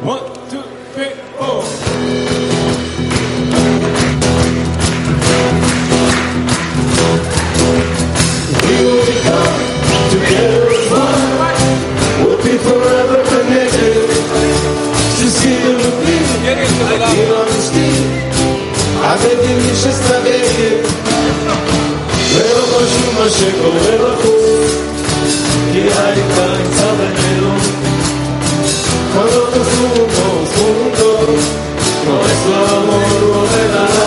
One, two, three, four. We will become together as one. We'll be forever connected. Счастливы любви, и радости. Обеди лишь оставили. ולא חשוב מה שקורה בחוץ, כי העיקר נמצא בינינו. Cuando nos unimos juntos, nuestro amor volverá.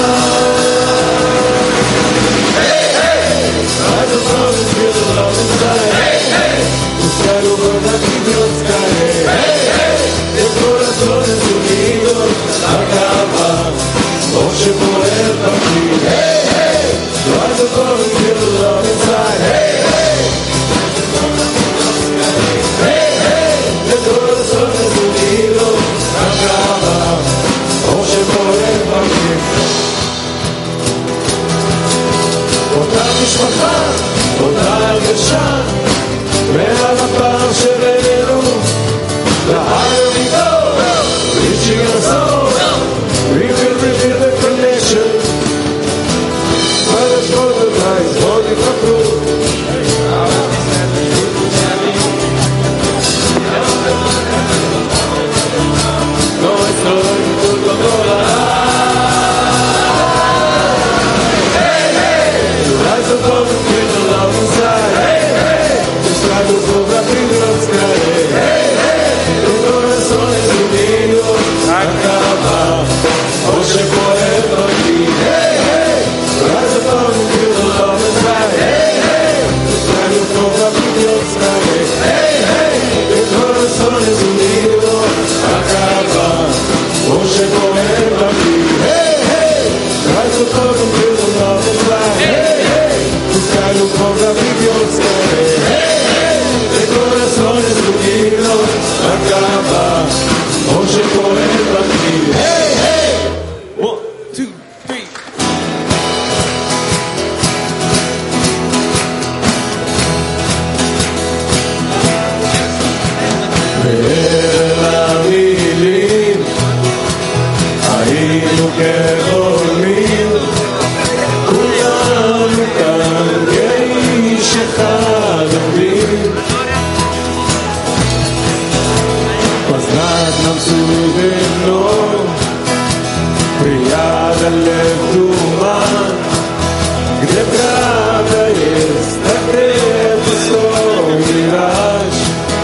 Hey, hey, rise above and feel the love inside. Hey, hey, buscar lo bueno aquí Dios cae. Hey, hey, de corazones unidos, acaba, como se puede partir. Hey, hey, rise above and feel the love inside. Hey, hey, hey, hey, de corazones unidos, acaba, como se puede partir. אותה משפחה, אותה הרגשה, מעל הפער שבינינו, the higher we go, reaching our soul, we will reveal the connection. But it's for the lies, holding the proof. No estoy junto con la rise above and feel the love inside. Hey, hey, describe the sobra brillo sky. Hey, hey, de corazones unidos, acaba, o se puede partir. Hey, hey, rise above and feel the love inside. Hey, hey, describe the sobra brillo sky. Hey, hey, de corazones unidos, acaba, o se puede partir. Hey, hey, rise above and feel the love inside. Hey, buscar un cobra mi Dios cae. Hey, hey, de corazones unidos, acaba, o se puede partir. Hey, hey, 1, 2, 3. ולמילים היינו כחולמים, כולנו כאן כאיש אחד עומדים. פזנת נמסודנו, פריד הלב תומן, גדי פרדה יסתכף בסור מירש.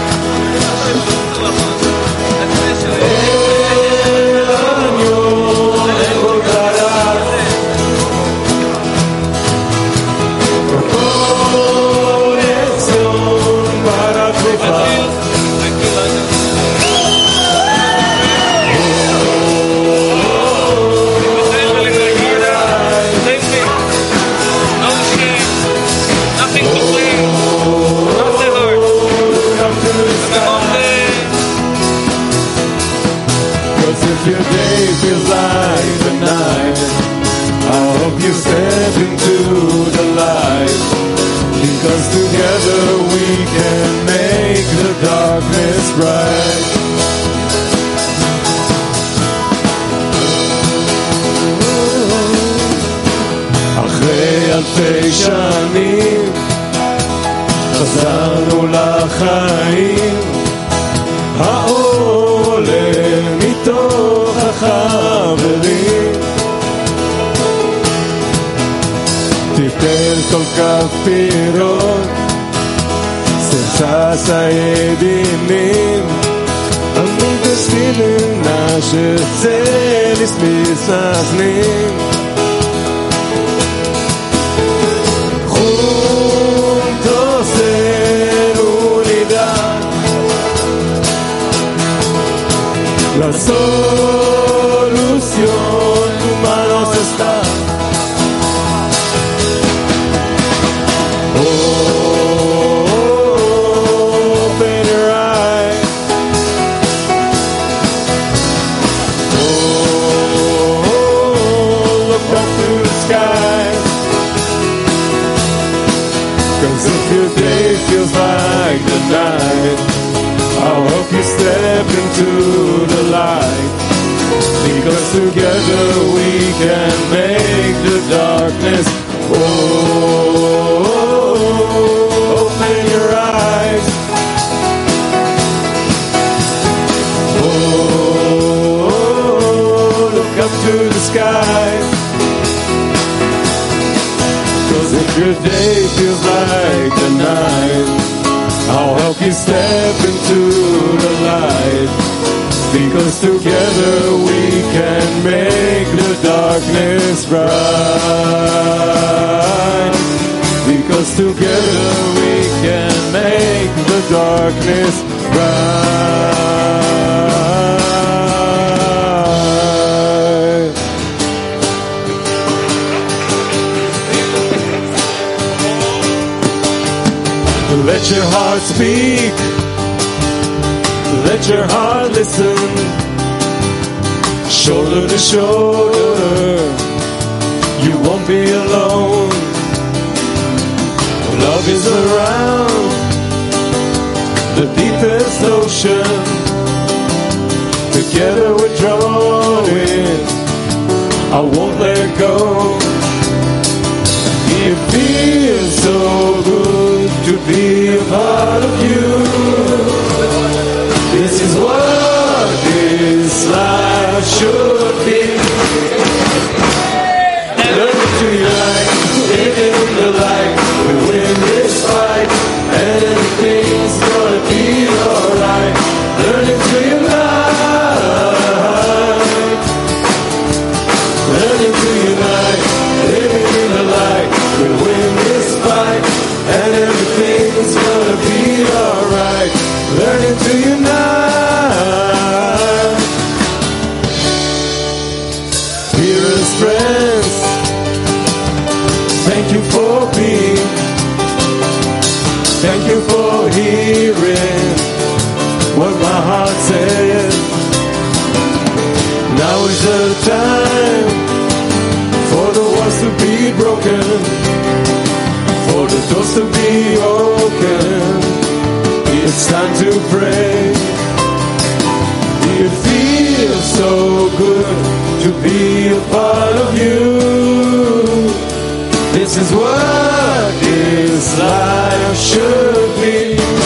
If your day feels like the night, I hope you step into the light, because together we can make the darkness bright. אחרי אלפי שנים חזרנו לחיים, האור עולה מתוך החברים, תיתן כל כך פירות, סרסס הידינים, עמיד הספילים נשת צליס מסזנים, juntos en unidad, la solución en tus manos está. Open your eyes. Look up to the sky. 'Cause if your day feels like the night, I'll help you step into look up to the sky. 'Cause if your day feels like the night, I'll help you step into the light. Because together we can make the darkness bright. Because together we can make the darkness bright. Let your heart speak. Let your heart listen. Shoulder to shoulder, you won't be alone. Love is around the deepest ocean. Together we're drawing, I won't let go. It feels so good to be a part of you. This is what this life should be. Learn to unite, living in the light. We win this fight, and everything's gonna be alright. Learning to unite, learning to unite, living in the light. We win this fight, and everything's gonna be alright. Learning to unite. Dearest friends, thank you for being. Thank you for hearing what my heart says. Now is the time for the walls to be broken, for the doors to be open. It's time to pray. It feels so good to be a part of you. This is what this life should be.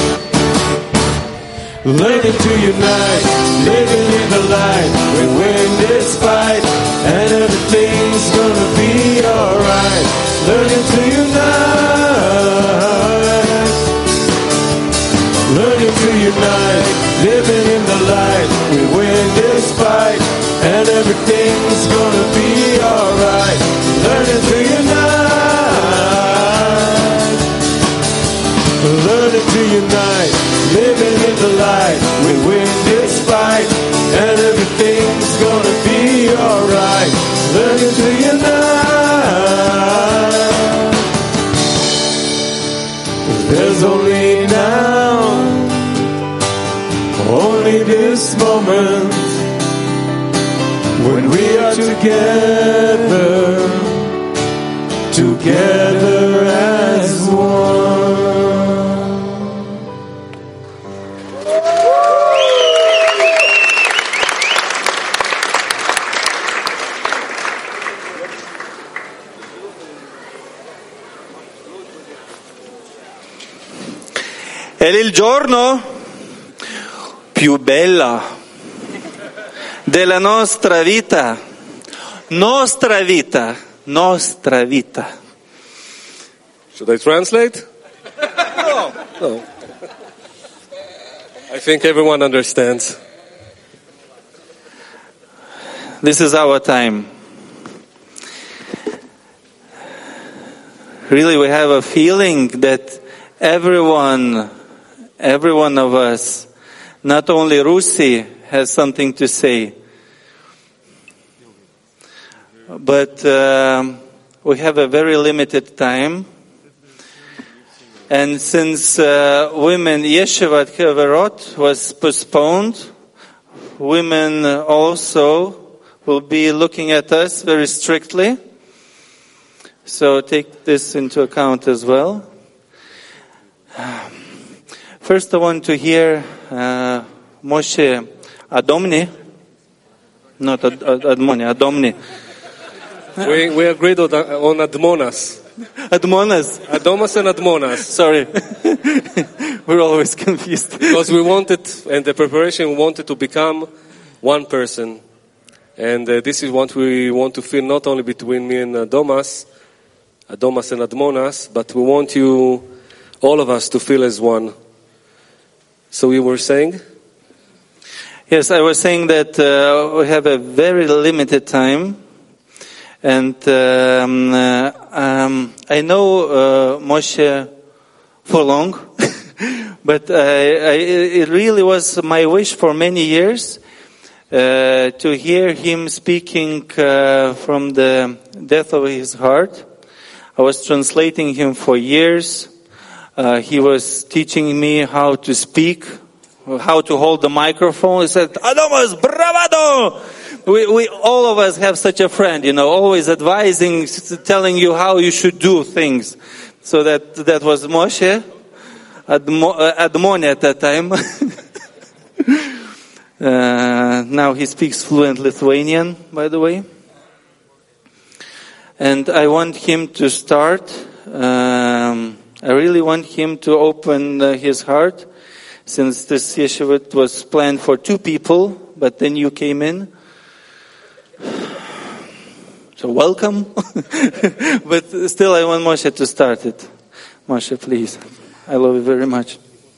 Learning to unite, living in the light. We win this fight, and everything's gonna be alright. Learning to unite, learning to unite, living in the light. We win this fight, and everything's gonna be alright. Learning to unite, learning to unite, living in the light. We win this fight, and everything's gonna be alright. Learning to unite. There's only now, only this moment, when we are together, together as one. È il giorno più bello della nostra vita, nostra vita, nostra vita. Should I translate? No. I think everyone understands. This is our time. Really, we have a feeling that every one of us, not only Rusi, has something to say. But we have a very limited time. And since women Yeshiva at Heverot was postponed, women also will be looking at us very strictly. So take this into account as well. First, I want to hear Moshe Adomni, not Admoni, Adomni. We agreed on Admonas. Admonas. Adomas and Admonas. Sorry. We're always confused. Because we wanted, and the preparation, we wanted to become one person. And this is what we want to feel not only between me and Adomas and Admonas, but we want you, all of us, to feel as one. So you were saying? Yes, I was saying that we have a very limited time. And I know Moshe for long, but it really was my wish for many years to hear him speaking from the depth of his heart. I was translating him for years. He was teaching me how to speak, how to hold the microphone. He said, "Adomas, bravado!" We all of us have such a friend, always advising, telling you how you should do things. So that was Moshe, Admon at that time. Now he speaks fluent Lithuanian, by the way. And I want him to start. I really want him to open his heart, since this yeshiva was planned for 2 people, but then you came in. So welcome. But still I want Moshe to start it. Moshe, please. I love you very much.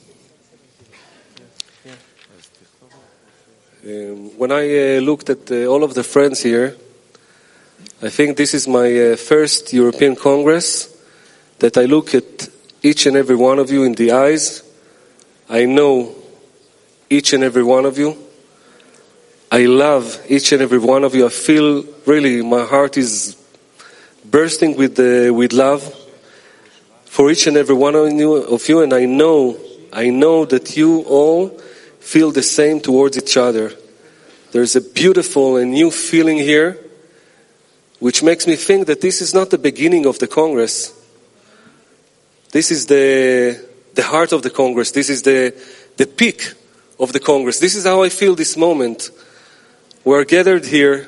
When I looked at all of the friends here, I think this is my first European Congress that I look at each and every one of you in the eyes. I know each and every one of you. I love each and every one of you. I feel really my heart is bursting with love for each and every one of you, and I know that you all feel the same towards each other. There's a beautiful and new feeling here, which makes me think that this is not the beginning of the Congress. This is the heart of the Congress. This is the peak of the Congress. This is how I feel this moment. We're gathered here.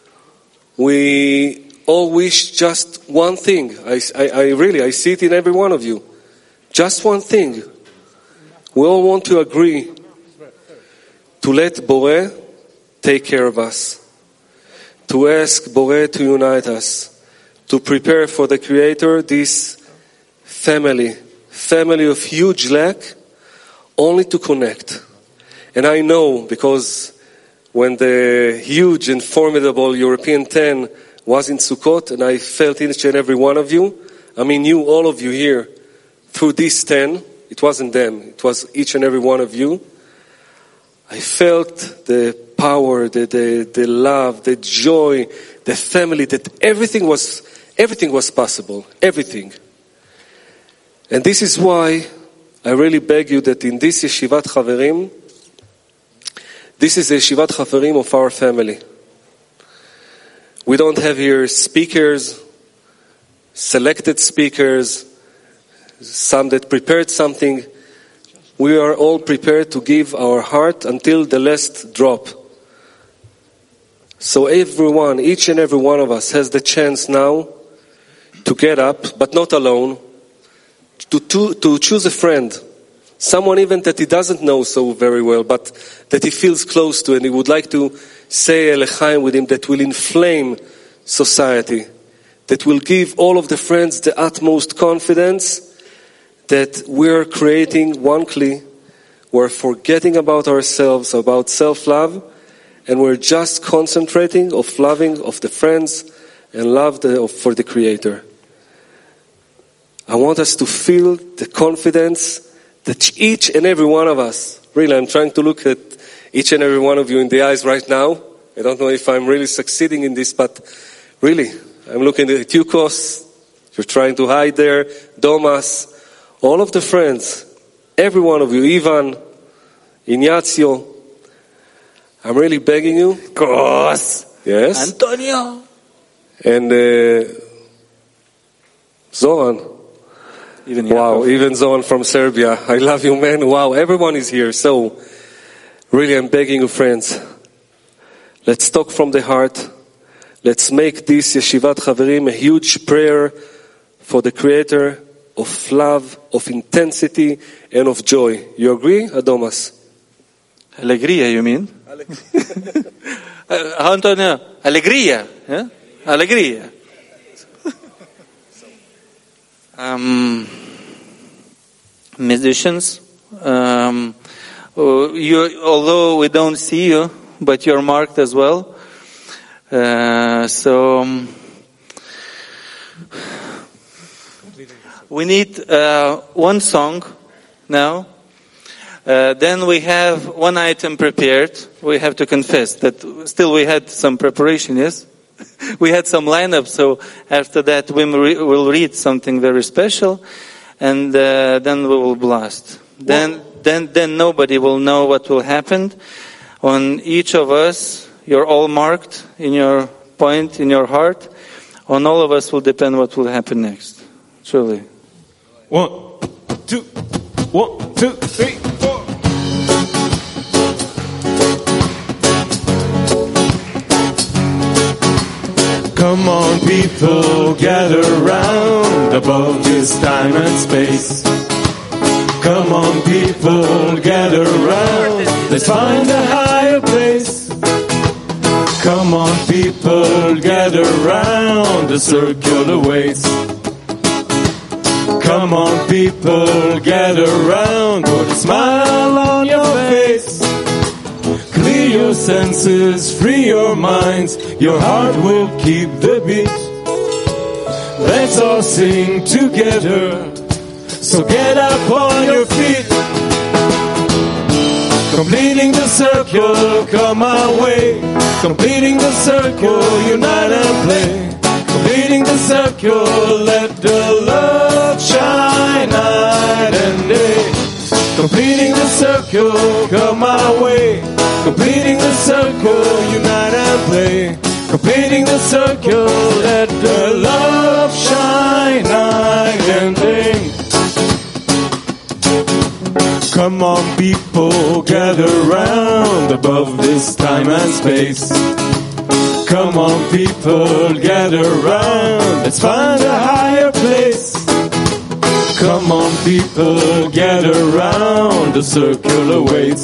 We all wish just one thing. I see it in every one of you. Just one thing. We all want to agree to let Boré take care of us. To ask Boré to unite us. To prepare for the Creator this family of huge lack, only to connect. And I know, because when the huge and formidable European 10 was in Sukkot, and I felt each and every one of you, you, all of you here, through this 10, it wasn't them, it was each and every one of you, I felt the power, the love, the joy, the family, that everything was possible, everything. And this is why I really beg you that in this Yeshivat Chaverim, this is a Yeshivat Chaverim of our family. We don't have here speakers, selected speakers, some that prepared something. We are all prepared to give our heart until the last drop. So everyone, each and every one of us has the chance now to get up, but not alone, to choose a friend. Someone even that he doesn't know so very well, but that he feels close to, and he would like to say a L'chaim with him that will inflame society, that will give all of the friends the utmost confidence that we're creating one kli, we're forgetting about ourselves, about self-love, and we're just concentrating of loving of the friends and love for the Creator. I want us to feel the confidence that each and every one of us, really, I'm trying to look at each and every one of you in the eyes right now. I don't know if I'm really succeeding in this, but really, I'm looking at you, Kos. You're trying to hide there. Domas, all of the friends, every one of you, Ivan, Ignacio. I'm really begging you. Kos. Yes. Antonio. And Zoran. Even Zoran from Serbia. I love you, man. Wow, everyone is here. So, really, I'm begging you, friends. Let's talk from the heart. Let's make this Yeshivat Chaverim a huge prayer for the creator of love, of intensity, and of joy. You agree, Adomas? Allegria, you mean? Antonio, allegria. Yeah? Allegria. Musicians, although we don't see you, but you're marked as well. We need one song now. Then we have one item prepared. We have to confess that still we had some preparation, yes? We had some lineup, so after that we will read something very special, and then we will blast. Then nobody will know what will happen. On each of us, you're all marked in your point, in your heart. On all of us will depend what will happen next. Truly. 1, 2, 1, 2, 3, 4. Come on, people, gather round above this time and space. Come on, people, gather round. Let's find a higher place. Come on, people, gather round. The circle awaits. Come on, people, gather round. Put a smile on your face. Clear your senses, free your minds. Your heart will keep the beat. Let's all sing together. So get up on your feet. Completing the circle, come our way. Completing the circle, unite and play. Completing the circle, let the love shine night and day. Completing the circle, come our way. Completing the circle, unite and play. Completing the circle, let the love shine night and day. Come on, people, gather round above this time and space. Come on, people, gather round. Let's find a higher place. Come on, people, gather round. The circle awaits.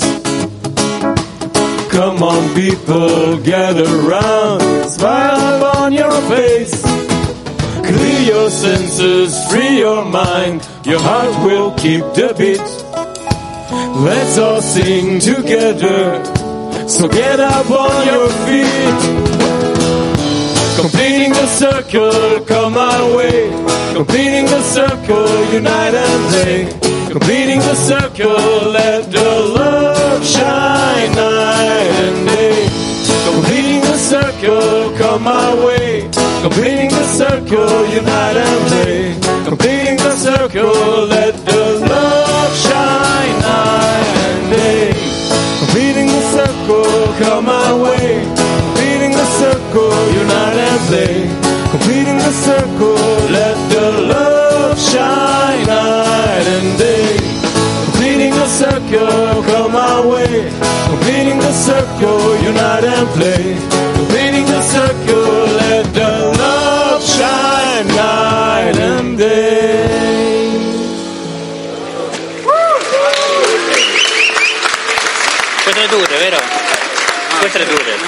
Come on, people, gather round. Smile on your face. Clear your senses, free your mind. Your heart will keep the beat. Let's all sing together. So get up on your feet. Completing the circle, come our way. Completing the circle, unite and play. Completing the circle, let the love shine night and day. Completing the circle, come our way. Completing the circle, unite and play. Completing the circle, let the love shine night and day. Completing the circle, come our way. Completing the circle, unite and play. Completing the circle, let the love shine night and day. Completing the circle, come our way. Completing the circle, unite and play. Completing the circle, let the love shine night and day. Puoi tradurre, vero? Puoi tradurre.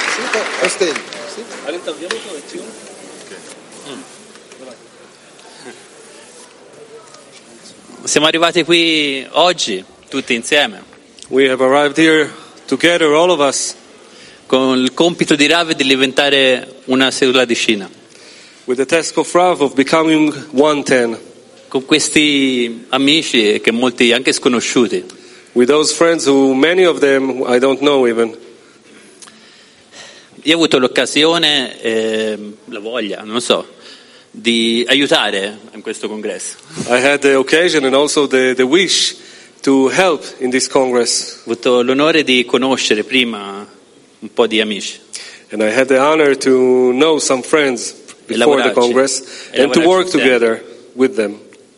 Siamo arrivati qui oggi, tutti insieme, We have arrived here together, all of us, con il compito di Rav di diventare una cellula di Cina. with the task of Rav of becoming 110. Con questi amici che molti anche sconosciuti. With those friends who, many of them, I don't know even. Io ho avuto l'occasione, la voglia, non so, di aiutare in questo congresso. I had the occasion and also the wish to help in this Congress. Ho avuto l'onore di conoscere prima un po' di amici. And I had the honor to know some friends before the Congress and to work together with them.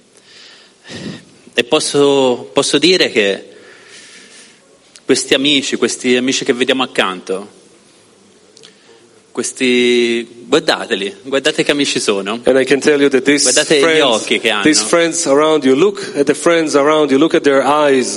E posso dire che questi amici che vediamo accanto, guardateli, guardate che amici sono. And I can tell you that Guardate gli occhi che hanno. these friends around you, look at the friends around you, look at their eyes.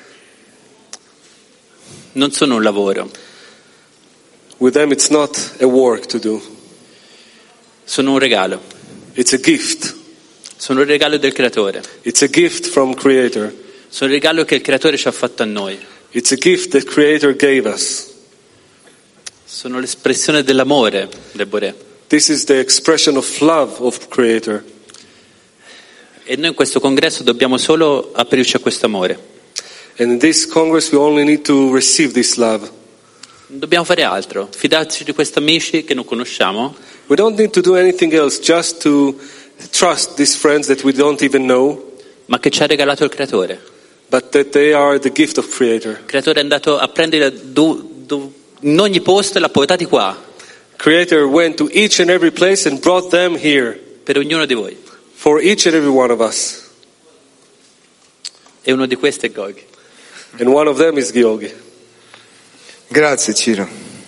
Non sono un lavoro, With them it's not a work to do. sono un regalo. It's a gift. Sono un regalo del Creatore. It's a gift from Creator. Sono un regalo che il Creatore ci ha fatto a noi. It's a gift that Creator gave us. Sono l'espressione dell'amore del Boré. This is the expression of love of Creator. E noi in questo congresso dobbiamo solo aprirci a questo amore. And in this Congress we only need to receive this love. Non dobbiamo fare altro, fidarci di questi amici che non conosciamo, We don't need to do anything else, just to trust these friends that we don't even know, ma che ci ha regalato il Creatore. but that they are the gift of Creator. Il Creatore è andato a prendere in ogni posto e l'ha portati qua, Creator went to each and every place and brought them here per ognuno di voi. for each and every one of us. E uno di questi è Gog. And one of them is Georgi. Grazie Ciro.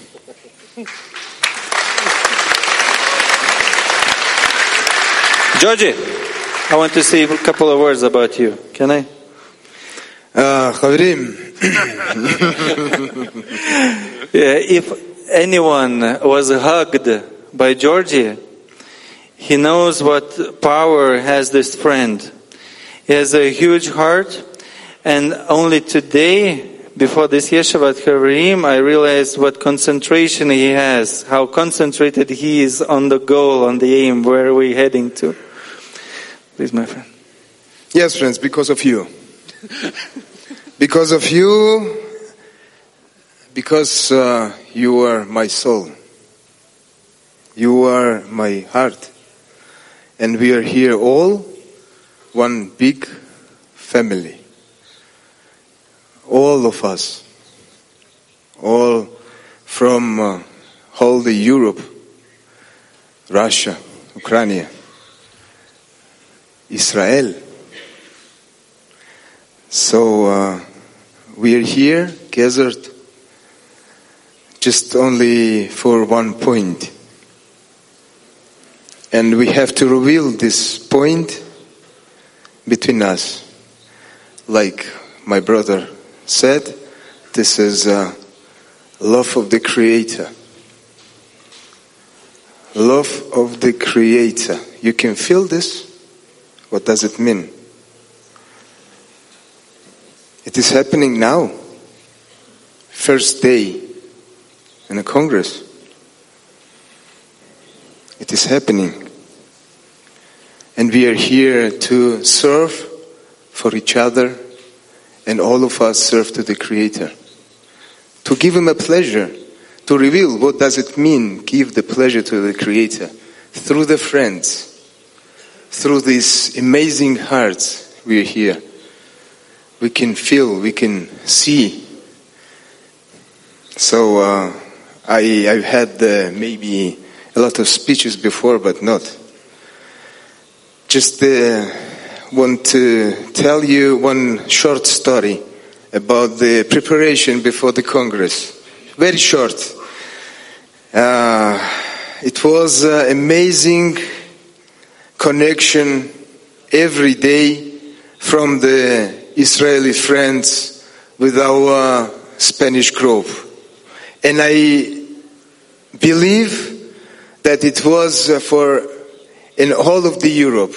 Georgie, I want to say a couple of words about you. Can I? חברים, Yeah, if anyone was hugged by Georgie, he knows what power has this friend. He has a huge heart, and only today, before this Yeshivat Havarim, I realized what concentration he has, how concentrated he is on the goal, on the aim, where we're heading to. Please, my friend. yes friends, because of you. Because of you, because you are my soul. You are my heart. And we are here all one big family. All of us. All from whole the Europe, Russia, Ukraine, Israel. So we are here gathered just only for one point. And we have to reveal this point between us. Like my brother said, this is love of the Creator. Love of the Creator. You can feel this? What does it mean? It is happening now. First day in a Congress. It is happening. And we are here to serve for each other, and all of us serve to the Creator. To give Him a pleasure, to reveal what does it mean, give the pleasure to the Creator. Through the friends, through these amazing hearts we are here. We can feel, we can see. So I've had maybe a lot of speeches before, but not. Just want to tell you one short story about the preparation before the Congress. Very short. It was amazing connection every day from the Israeli friends with our Spanish group. And I believe that it was for in all of the Europe,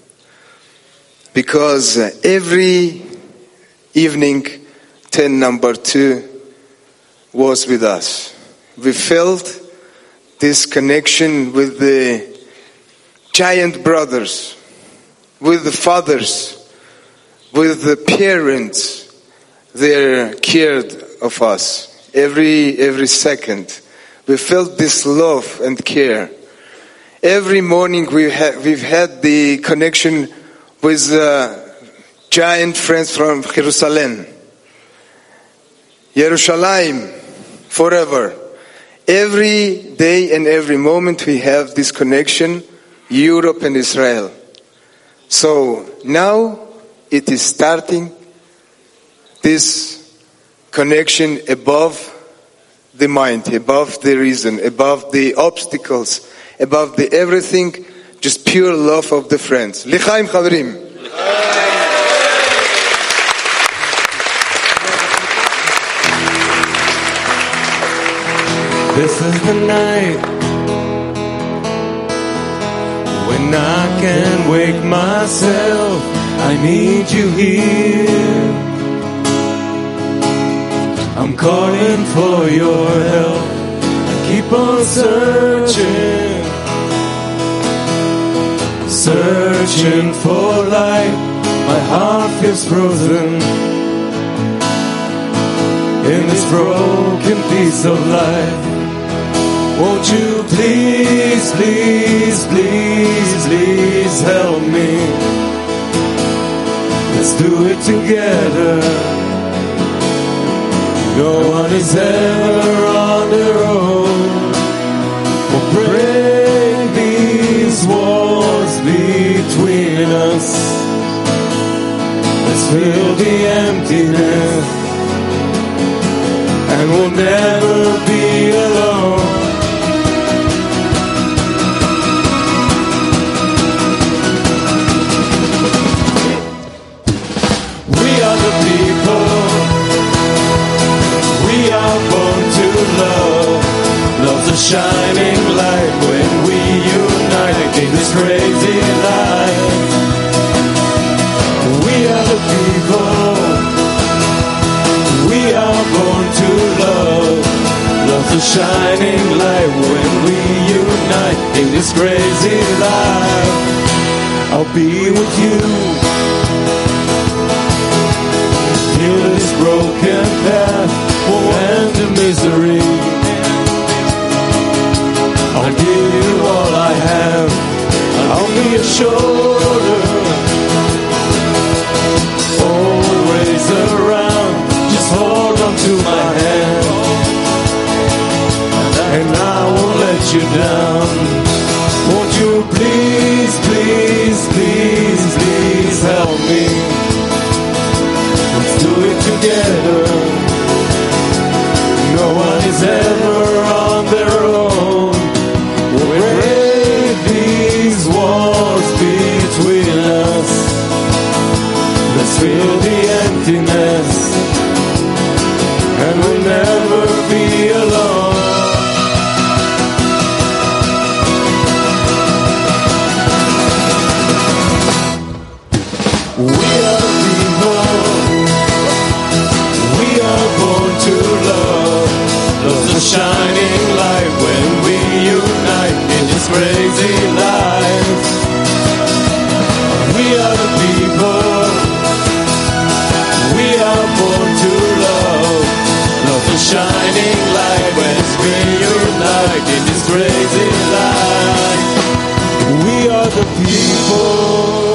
because every evening 10 number 2 was with us. We felt this connection with the giant brothers, with the fathers, with the parents. They cared of us every second. We felt this love and care. Every morning we've had the connection with giant friends from Jerusalem. Yerushalayim, forever. Every day and every moment we have this connection, Europe and Israel. So now it is starting this connection above the mind, above the reason, above the obstacles, above the everything, just pure love of the friends. L'chaim Chaverim. This is the night when I can't wake myself. I need you here. I'm calling for your help. I keep on searching for light. My heart feels frozen in this broken piece of life. Won't you please, please, please, please help me? Let's do it together. No one is ever on their own. We'll break these walls between us. Let's fill the emptiness, and we'll never be alone. Love's a shining light when we unite in this crazy life. We are the people. We are born to love. Love's a shining light when we unite in this crazy life. I'll be with you. Heal this broken path. End the misery. I'll give you all I have. I'll be a shoulder, always around. Just hold on to my hand, and I won't let you down. Won't you please, please, please, please help me? Let's do it together. No one is ever on their own. We'll break these walls between us. Let's fill the emptiness, and we'll never be alone. We are people. We are born to love. Love's a shining light when we unite in this crazy life. We are the people. We are born to love. Love's a shining light when we unite in this crazy life. We are the people.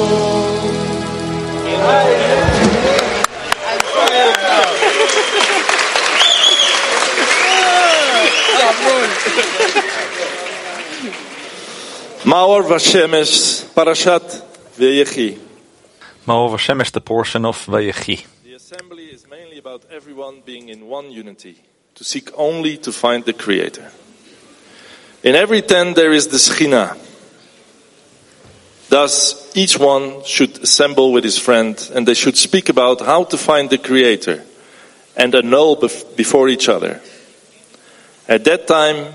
Maor Vashemesh, Parashat Vayechi. Maor Vashemesh, the portion of Vayechi. The assembly is mainly about everyone being in one unity, to seek only to find the Creator. In every tent there is the Shekhinah. Thus, each one should assemble with his friend, and they should speak about how to find the Creator, and annul before each other. At that time,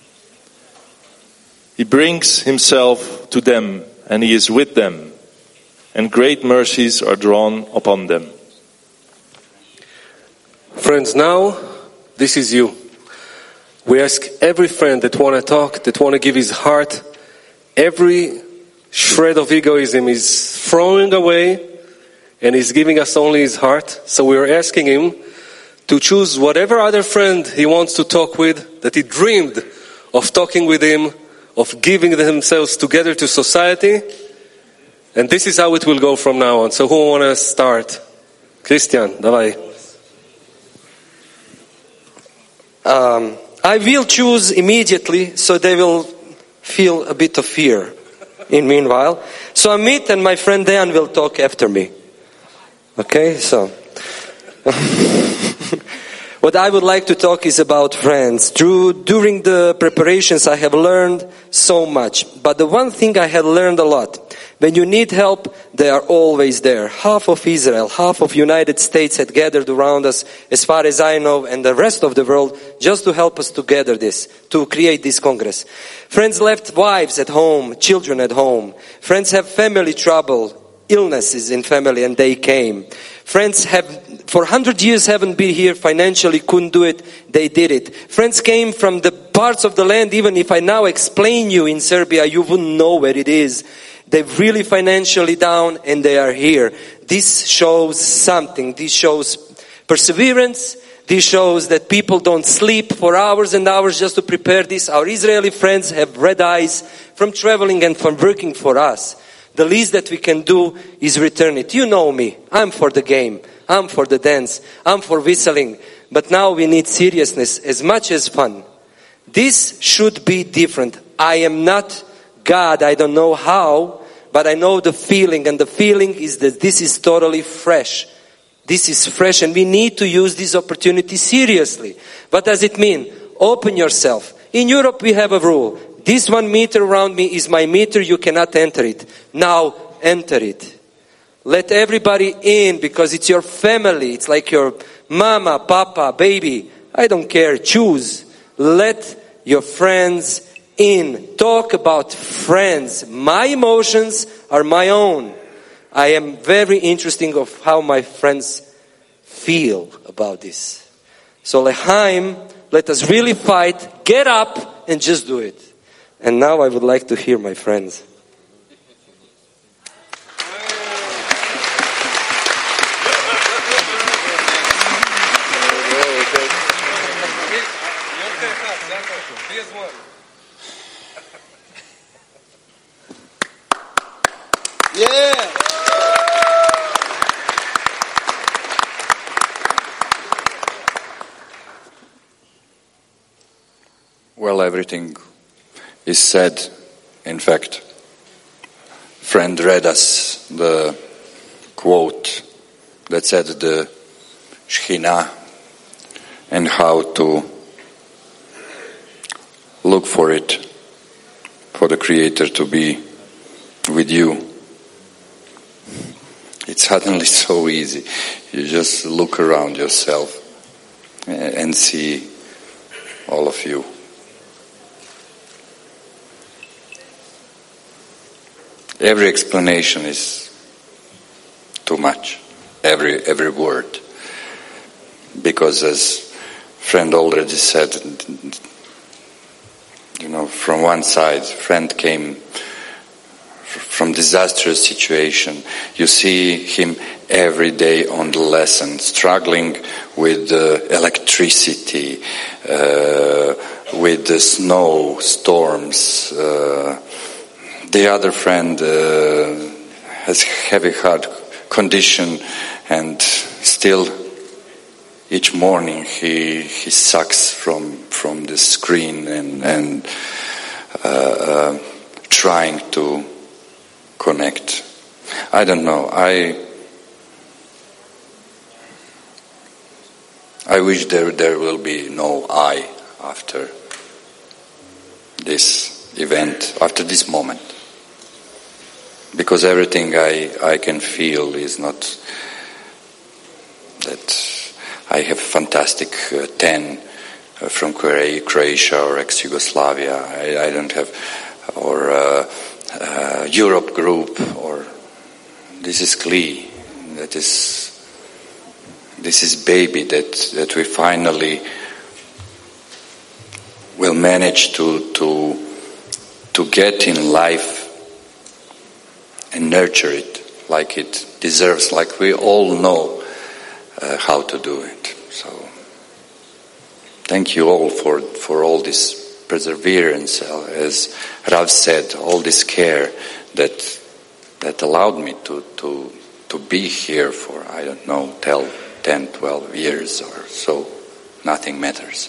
he brings himself to them, and he is with them, and great mercies are drawn upon them. Friends, now, this is you. We ask every friend that want to talk, that want to give his heart, every shred of egoism is throwing away, and he's giving us only his heart. So we are asking him to choose whatever other friend he wants to talk with, that he dreamed of talking with him, of giving themselves together to society. And this is how it will go from now on. So who want to start? Christian, давай. I will choose immediately, so they will feel a bit of fear in meanwhile. So Amit and my friend Dan will talk after me. Okay, so What I would like to talk is about friends. During the preparations, I have learned so much. But the one thing I have learned a lot, when you need help, they are always there. Half of Israel, half of United States had gathered around us, as far as I know, and the rest of the world, just to help us to gather this, to create this Congress. Friends left wives at home, children at home. Friends have family trouble, illnesses in family, and they came. Friends have, for 100 years, haven't been here financially, couldn't do it, they did it. Friends came from the parts of the land, even if I now explain you in Serbia, you wouldn't know where it is. They're really financially down, and they are here. This shows something. This shows perseverance. This shows that people don't sleep for hours and hours just to prepare this. Our Israeli friends have red eyes from traveling and from working for us. The least that we can do is return it. You know me. I'm for the game. I'm for the dance. I'm for whistling. But now we need seriousness as much as fun. This should be different. I am not God. I don't know how, but I know the feeling. And the feeling is that this is totally fresh. This is fresh, and we need to use this opportunity seriously. What does it mean? Open yourself. In Europe we have a rule. This 1 meter around me is my meter, you cannot enter it. Now enter it. Let everybody in, because it's your family. It's like your mama, papa, baby. I don't care, choose. Let your friends in. Talk about friends. My emotions are my own. I am very interested of how my friends feel about this. So L'chaim, let us really fight, get up and just do it. And now I would like to hear my friends. Yeah. Well, everything is said. In fact, friend read us the quote that said the Shekhinah and how to look for it, for the Creator to be with you. It's suddenly so easy. You just look around yourself and see all of you. Every explanation is too much, every word. Because as friend already said, from one side, friend came from disastrous situation. You see him every day on the lesson, struggling with electricity, with the snow, storms. The other friend has heavy heart condition, and still each morning he sucks from the screen and trying to connect. I don't know. I wish there will be no I after this event, after this moment. Because everything I can feel is not that I have fantastic 10 from Croatia or ex-Yugoslavia. I don't have, or Europe group, or this is Kli. This is baby that we finally will manage to get in life and nurture it like it deserves, like we all know how to do it. So thank you all for all this perseverance, as Rav said, all this care that allowed me to be here for, I don't know, 10, 12 years or so. Nothing matters.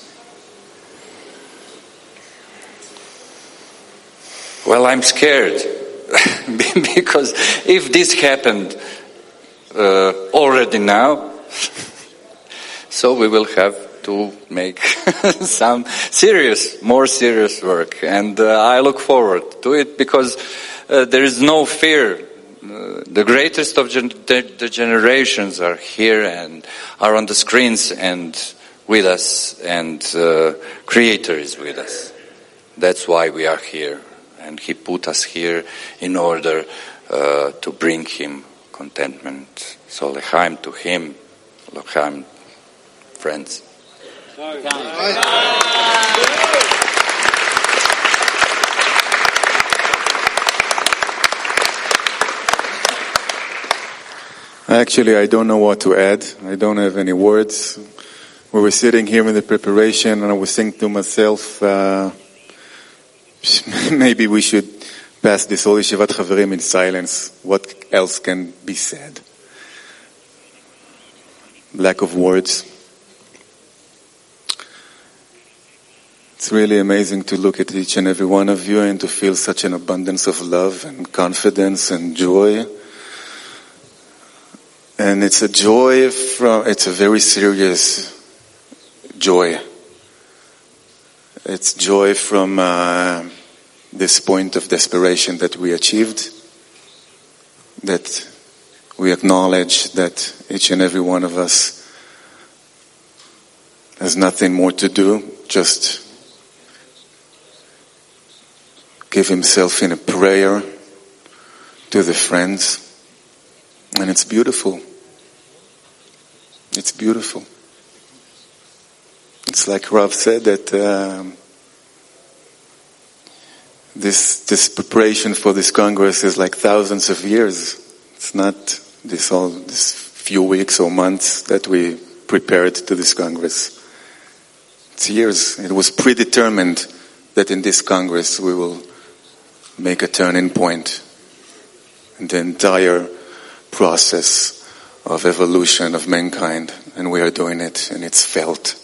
Well, I'm scared because if this happened already now, so we will have to make some more serious work. And I look forward to it because there is no fear. The greatest of the generations are here and are on the screens and with us, and Creator is with us. That's why we are here. And He put us here in order to bring Him contentment. So l'chaim to Him, l'chaim, friends. Actually, I don't know what to add. I don't have any words. We were sitting here in the preparation and I was thinking to myself, maybe we should pass this whole Yeshivat Chaverim in silence. What else can be said? Lack of words. It's really amazing to look at each and every one of you and to feel such an abundance of love and confidence and joy. And it's a joy it's a very serious joy. It's joy from this point of desperation that we achieved, that we acknowledge that each and every one of us has nothing more to do, just give himself in a prayer to the friends. And it's beautiful. It's beautiful. It's like Rav said that this preparation for this Congress is like thousands of years. It's not this few weeks or months that we prepared to this Congress. It's years. It was predetermined that in this Congress we will make a turning point in the entire process of evolution of mankind, and we are doing it, and it's felt.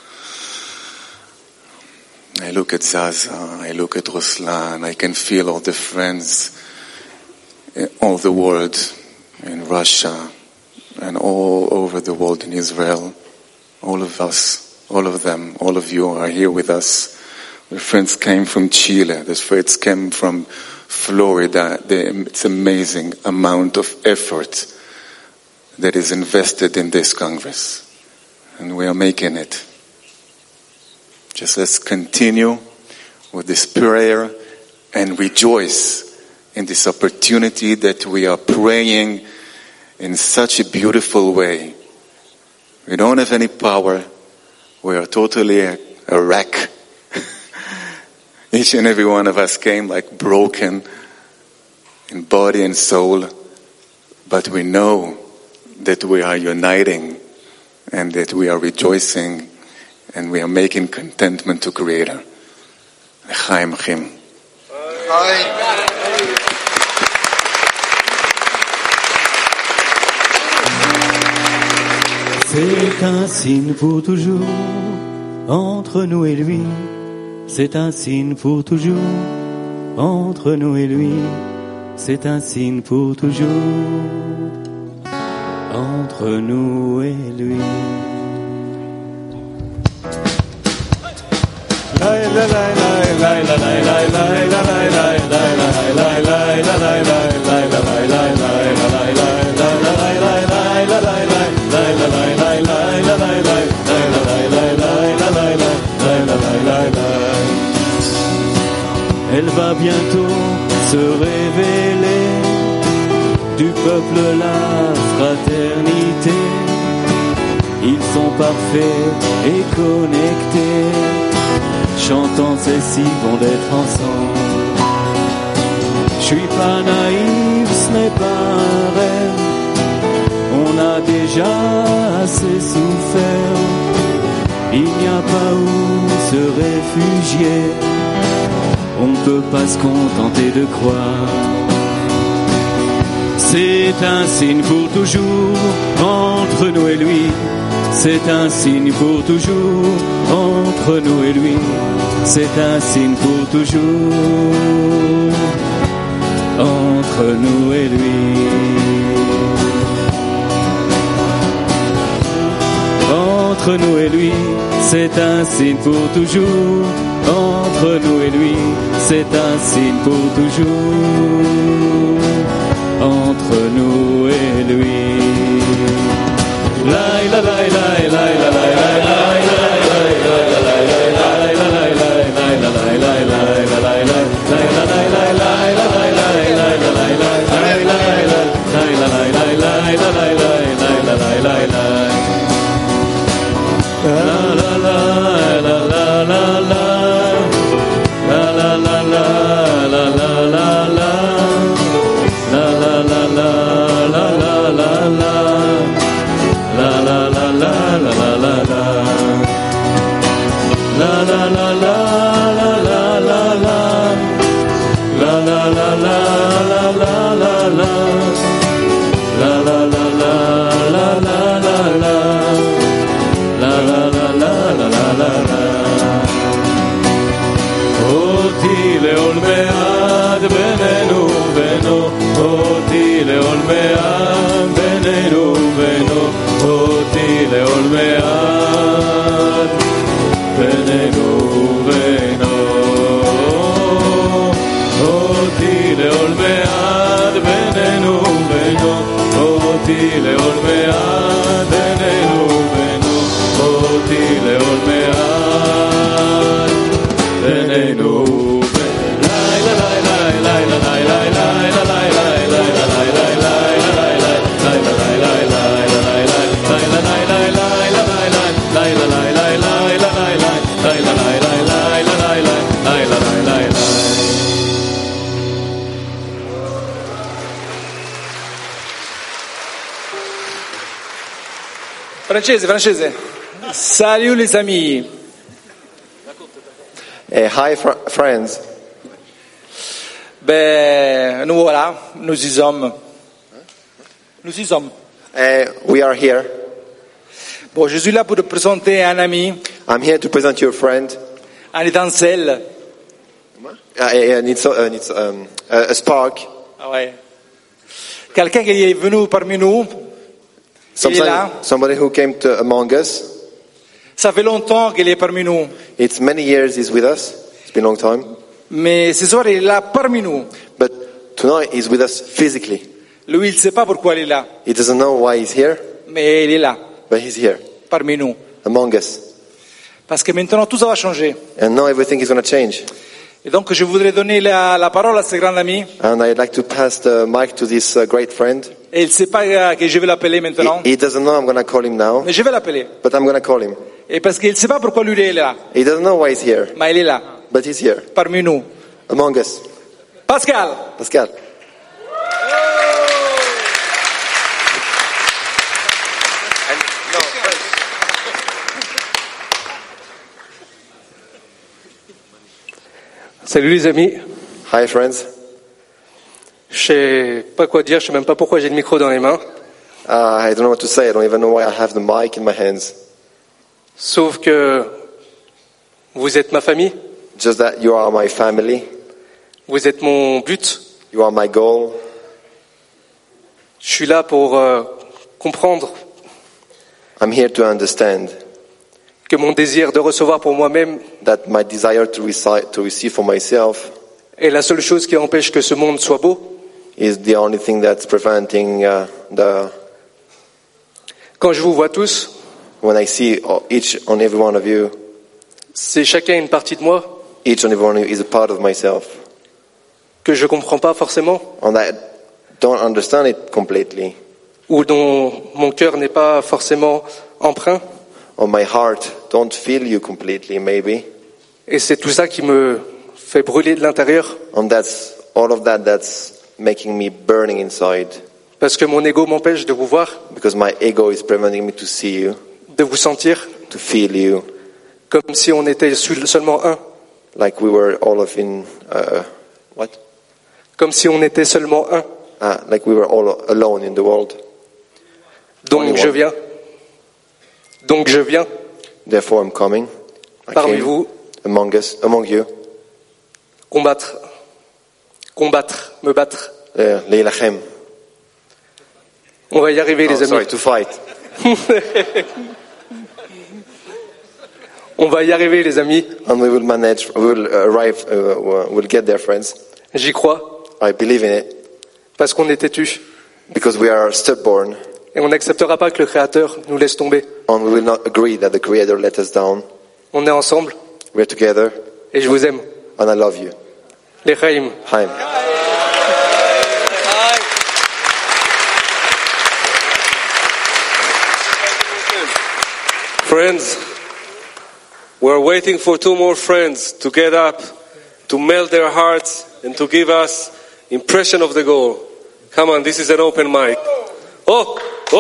I look at Zaza, I look at Ruslan, I can feel all the friends in all the world, in Russia, and all over the world in Israel. All of us, all of them, all of you are here with us. The friends came from Chile, the friends came from Florida. It's amazing amount of effort that is invested in this Congress. And we are making it. Just let's continue with this prayer and rejoice in this opportunity that we are praying in such a beautiful way. We don't have any power. We are totally a wreck. Each and every one of us came like broken in body and soul. But we know that we are uniting and that we are rejoicing and we are making contentment to Creator. Chaim Achim. C'est un signe pour toujours entre nous et lui. C'est un signe pour toujours entre nous et lui. C'est un signe pour toujours entre nous et lui. Elle va bientôt se révéler, du peuple la fraternité. Ils sont parfaits et connectés, chantant ces si bons d'être ensemble. Je suis pas naïf, ce n'est pas un rêve, on a déjà assez souffert. Il n'y a pas où se réfugier, on ne peut pas se contenter de croire. C'est un signe pour toujours entre nous et lui. C'est un signe pour toujours entre nous et lui. C'est un signe pour toujours entre nous et lui. Entre nous et lui, C'est un signe pour toujours, entre nous et lui. C'est un signe pour toujours, entre nous et lui. La la la la la la la Francese. Salut les amis. Hi friends. Ben, nous voilà, nous y sommes. We are here. Bon, je suis là pour te présenter un ami, I'm here to present you a friend. un étincelle. A spark. Ah ouais. Quelqu'un qui est venu parmi nous. Il est là. Somebody who came among us. Ça fait longtemps qu'il est parmi nous. It's many years he's with us. It's been a long time. Mais ce soir, il est là parmi nous. But tonight he's with us physically. Lui, il ne sait pas pourquoi il est là. He doesn't know why he's here, Mais il est là, but he's here parmi nous. among us. Parce que maintenant, tout ça va changer. And now everything is going to change. Et donc, je voudrais donner la parole à ce grand ami. And I'd like to pass the mic to this great friend. Et il ne sait pas que je vais l'appeler maintenant. He doesn't know I'm going to call him now, Mais je vais l'appeler. but I'm going to call him. Et parce qu'il ne sait pas pourquoi lui il est là. He doesn't know why he's here, Mais il est là, but he's here parmi nous. among us. Pascal. Pascal. Salut les amis. Hi friends. Je sais pas quoi dire, je sais même pas pourquoi j'ai le micro dans les mains. I don't know what to say. I don't even know why I have the mic in my hands. Sauf que vous êtes ma famille, Just that you are my family. vous êtes mon but. You are my goal. Je suis là pour comprendre I'm here to understand que mon désir de recevoir pour moi-même that my desire to receive for myself est la seule chose qui empêche que ce monde soit beau. is the only thing that's preventing Quand je vous vois tous, when I see each and every one of you, c'est chacun une partie de moi each and every one of you is a part of myself. que je comprends pas forcément And I don't understand it completely. ou dont mon cœur n'est pas forcément empreint. Or my heart don't feel you completely, maybe. Et c'est tout ça qui me fait brûler de l'intérieur And that's all of that's making me burning inside. parce que mon ego m'empêche de vous voir, Because my ego is preventing me to see you, de vous sentir, to feel you, comme si on était seulement un, like we were all of in, what? comme si on était seulement un. Like we were all alone in the world. Donc je viens. Donc je viens Therefore I'm coming. I parmi came vous among us, among you. combattre, me battre. Leilachem. On va y arriver les amis. Sorry, to fight. On va y arriver, les amis. And we will manage, we will arrive, we'll get there, friends. J'y crois. I believe in it. Parce qu'on est têtus. Because we are stubborn. Et on n'acceptera pas que le Créateur nous laisse tomber. And we will not agree that the Creator let us down. On est ensemble. We are together. Et je vous aime. And I love you. L'Echaim. Chaim. Friends, we're waiting for two more friends to get up, to melt their hearts, and to give us impression of the goal. Come on, this is an open mic. Oh!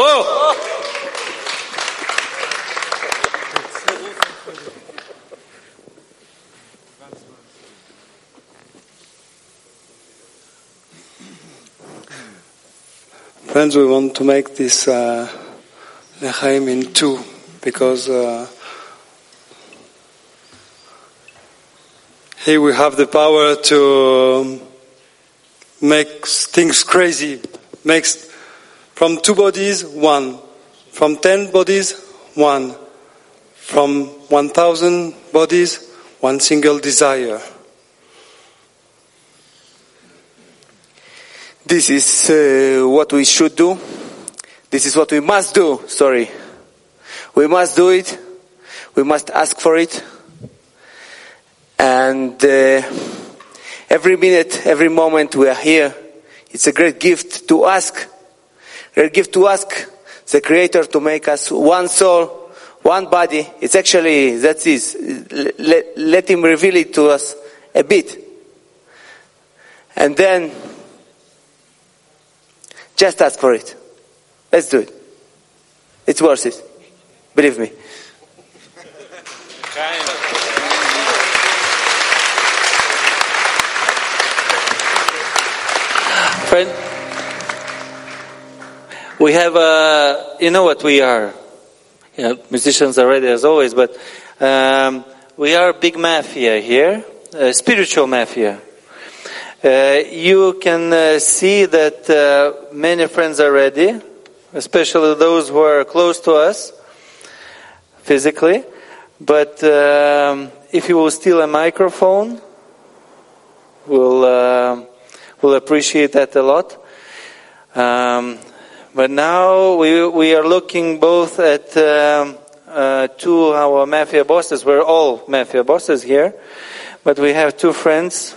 Friends, we want to make this L'Chaim in two, because here we have the power to make things crazy, makes from 2 bodies, 1, from 10 bodies, 1, from 1,000 bodies, 1 single desire. This is what we should do. This is what we must do, We must do it. We must ask for it. And every minute, every moment we are here, it's a great gift to ask. Great gift to ask the Creator to make us one soul, one body. It's actually, that's it. Let Him reveal it to us a bit. And then, just ask for it. Let's do it. It's worth it. Believe me. Friend, we have, you know what we are. Musicians are ready as always, but we are a big mafia here, a spiritual mafia. You can see that many friends are ready, especially those who are close to us physically. But if you will steal a microphone, we'll appreciate that a lot. But now we are looking both at two our mafia bosses. We're all mafia bosses here, but we have 2 friends.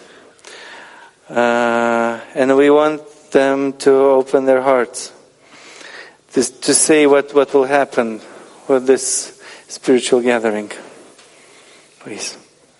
And we want them to open their hearts to say what will happen with this spiritual gathering. Please.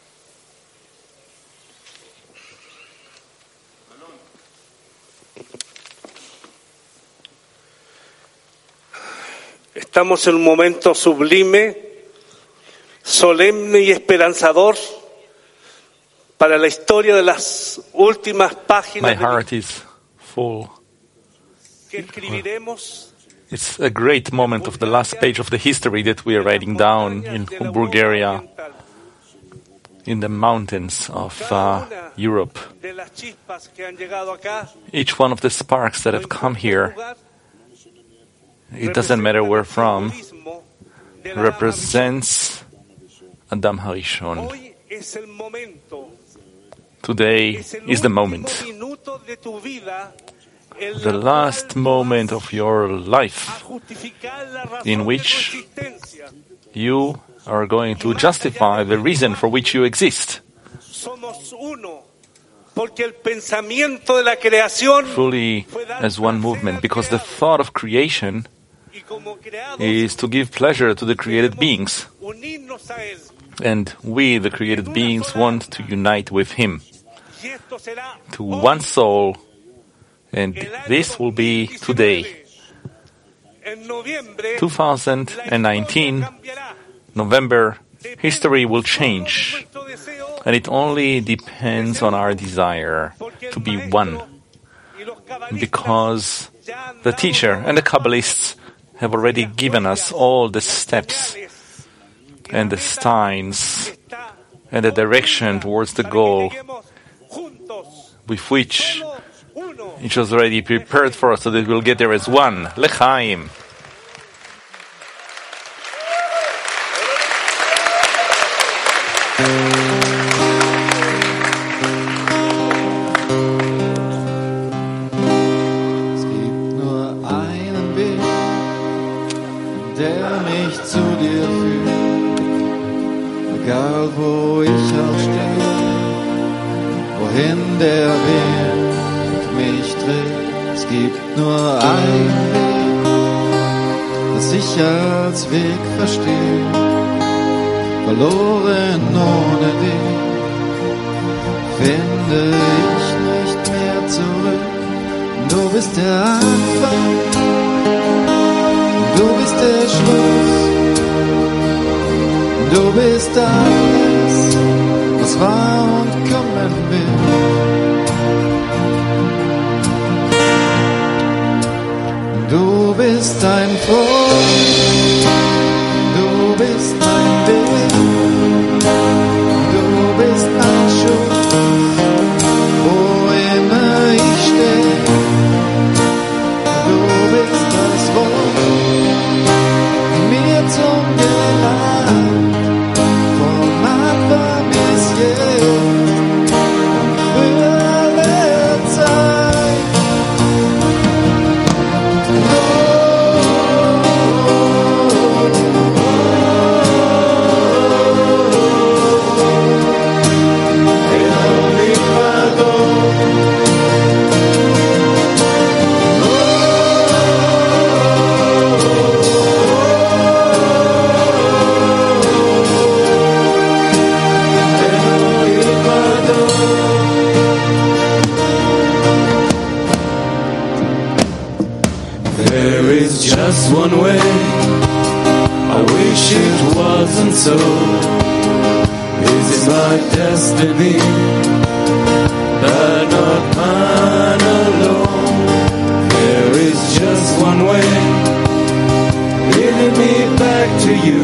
Estamos en un momento sublime, solemne y esperanzador para la historia de las últimas páginas. My heart is full. Que escribiremos. It's a great moment of the last page of the history that we are writing down in Bulgaria, in the mountains of Europe. Each one of the sparks that have come here, it doesn't matter where from, represents Adam Harishon. Today is the moment, the last moment of your life in which you are going to justify the reason for which you exist. Fully as one movement, because the thought of creation is to give pleasure to the created beings. And we, the created beings, want to unite with Him, to one soul, and this will be today. 2019, November, history will change, and it only depends on our desire to be one, because the teacher and the Kabbalists have already given us all the steps and the signs and the direction towards the goal with which it was already prepared for us so that we'll get there as one. L'Chaim. ich auch stehe, wohin der Wind mich trägt. Es gibt nur einen Weg, das ich als Weg verstehe, verloren ohne dich, finde ich nicht mehr zurück. Du bist der Anfang, du bist der Schluss, du bist alles, was war und kommen will. Du bist ein Freund, du bist mein Weg, du bist ein Schutz, wo immer ich stehe. Du bist das Wort, mir zum Geleit, vom Anfang bis jetzt und für alle Zeit. There is just one way, I wish it wasn't so. Is it my destiny, but not mine alone? There is just one way, leading me back to you,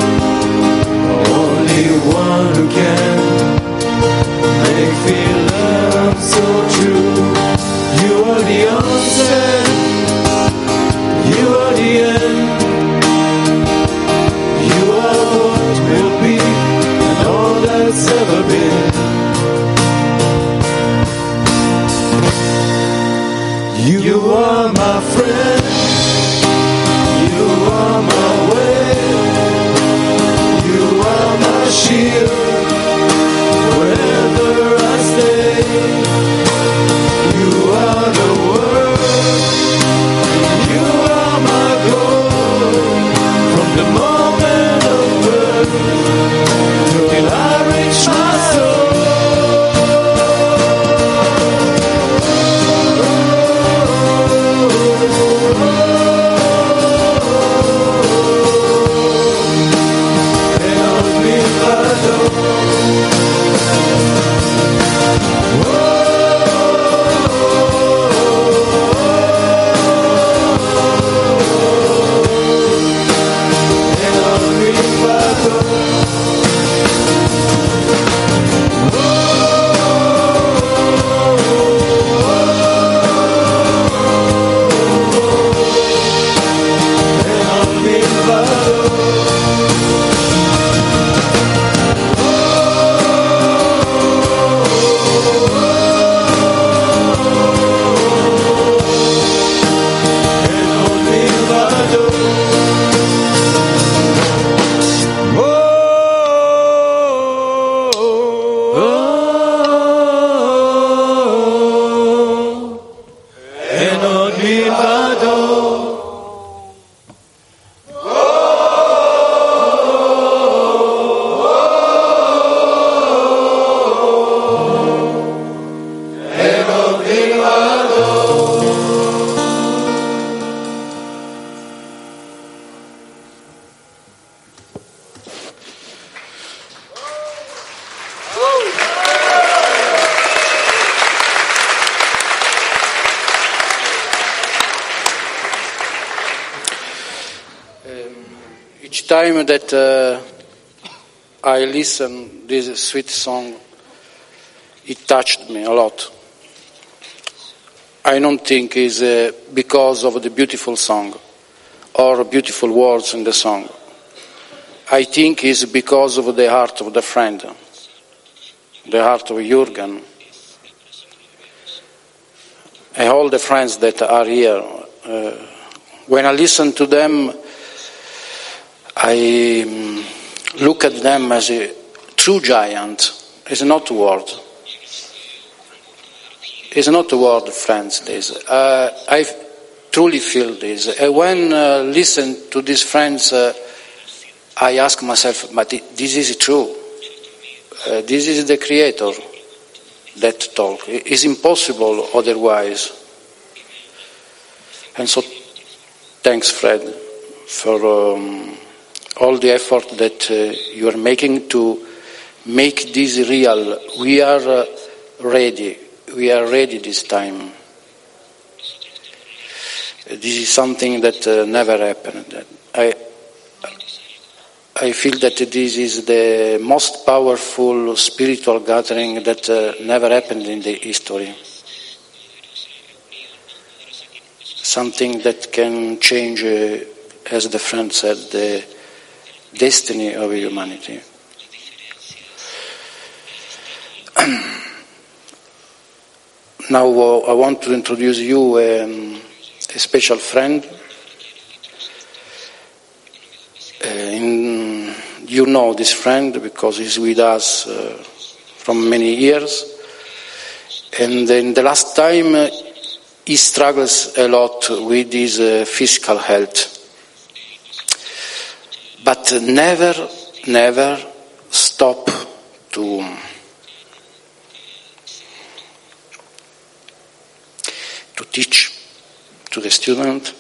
only one who can make me love so true. You are the onset, you are the end, you are what will be and all that's ever been. You are my friend, you are my way, you are my shield, wherever I stay. You are the world, you are my goal, from the moment of birth till I reach my soul. Each time that I listen this sweet song, it touched me a lot. I don't think it's because of the beautiful song or beautiful words in the song. I think it's because of the heart of the friend, the heart of Jürgen, and all the friends that are here. When I listen to them, I look at them as true giant is not a word. It's not a word, friends, this. I truly feel this. When listen to these friends, I ask myself, but this is true. This is the Creator that talk. It's impossible otherwise. And so, thanks, Fred, for all the effort that you are making to make this real. We are ready. We are ready this time. This is something that never happened. I feel that this is the most powerful spiritual gathering that never happened in the history. Something that can change, as the friend said, the destiny of humanity. Now I want to introduce you a special friend. You know this friend because he's with us from many years. And in the last time, he struggles a lot with his physical health. But never stop to teach to the student,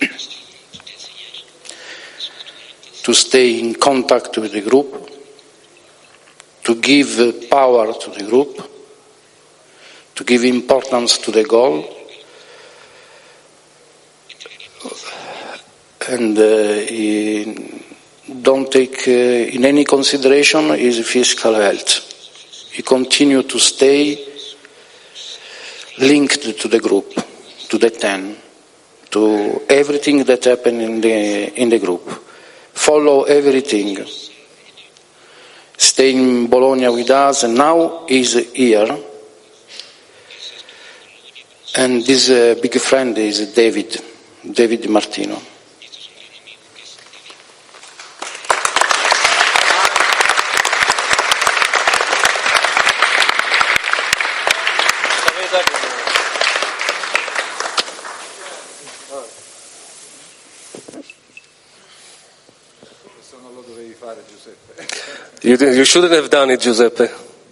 to stay in contact with the group, to give power to the group, to give importance to the goal, and don't take in any consideration his physical health. He continue to stay linked to the group, to the 10, to everything that happened in the group. Follow everything. Stay in Bologna with us, and now he's here. And this big friend is David Di Martino. You shouldn't have done it, Giuseppe.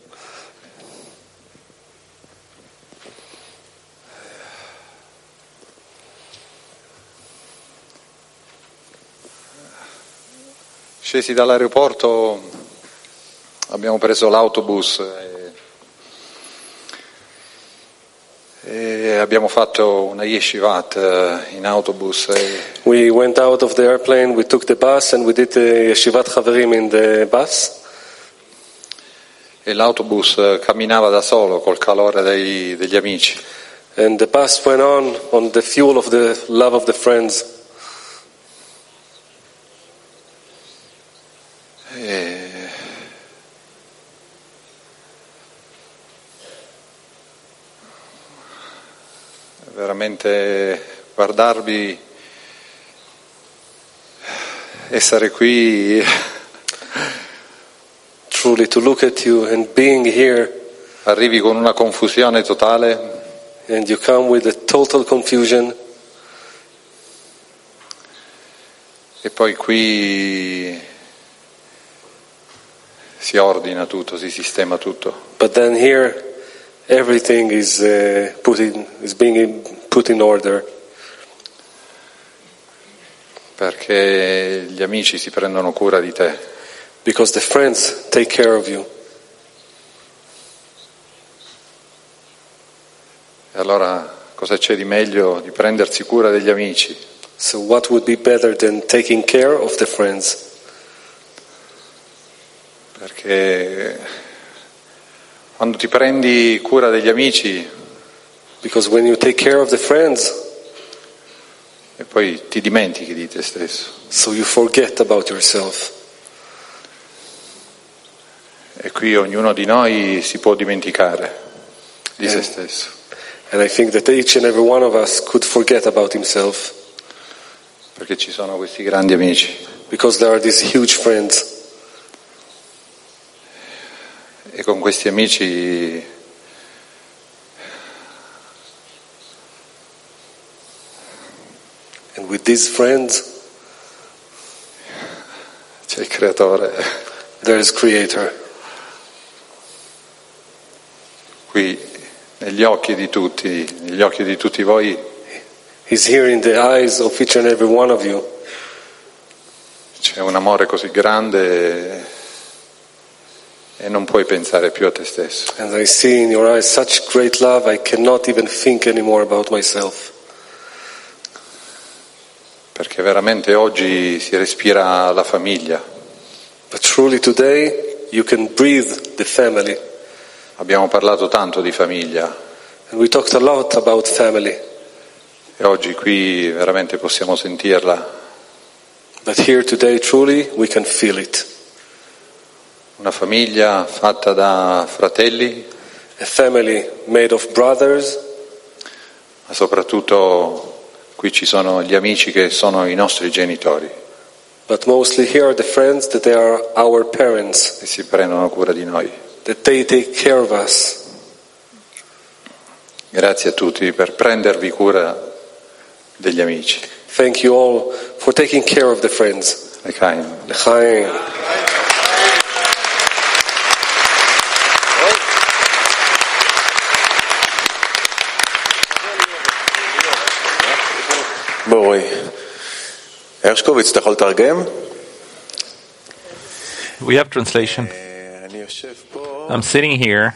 Scesi dall'aeroporto, abbiamo preso l'autobus e abbiamo fatto una yeshivat in autobus. We went out of the airplane, we took the bus and we did the yeshivat chaverim in the bus. E l'autobus camminava da solo col calore degli amici. And the bus went on the fuel of the love of the friends. Veramente guardarvi, essere qui. Truly to look at you and being here. Arrivi con una confusione totale. And you come with a total confusion. E poi qui si ordina tutto, si sistema tutto. But then here everything is being put in order. Perché gli amici si prendono cura di te. Because the friends take care of you. E allora cosa c'è di meglio di prendersi cura degli amici? So what would be better than taking care of the friends? Perché quando ti prendi cura degli amici, because when you take care of the friends, e poi ti dimentichi di te stesso. So you forget about yourself. E qui ognuno di noi si può dimenticare di se stesso. And I think that each and every one of us could forget about himself. Perché ci sono questi grandi amici. Because there are these huge friends. con questi amici and with these friends c'è il Creatore. there is Creator. Qui negli occhi di tutti voi He's here in the eyes of each and every one of you. c'è un amore così grande e non puoi pensare più a te stesso. And I see in your eyes such great love, I cannot even think anymore about myself. Perché veramente oggi si respira la famiglia. But truly today you can breathe the family. Abbiamo parlato tanto di famiglia. And we talked a lot about family. E oggi qui veramente possiamo sentirla. But here today truly we can feel it. Una famiglia fatta da fratelli. A family made of brothers. Ma soprattutto qui ci sono gli amici che sono i nostri genitori. But mostly here are the friends that they are our parents. E si prendono cura di noi. That they take care of us. Grazie a tutti per prendervi cura degli amici. Thank you all for taking care of the friends. L'chaim. L'chaim. בואי. הרשקוביץ, אתה יכול לתרגם? We have translation. I'm sitting here,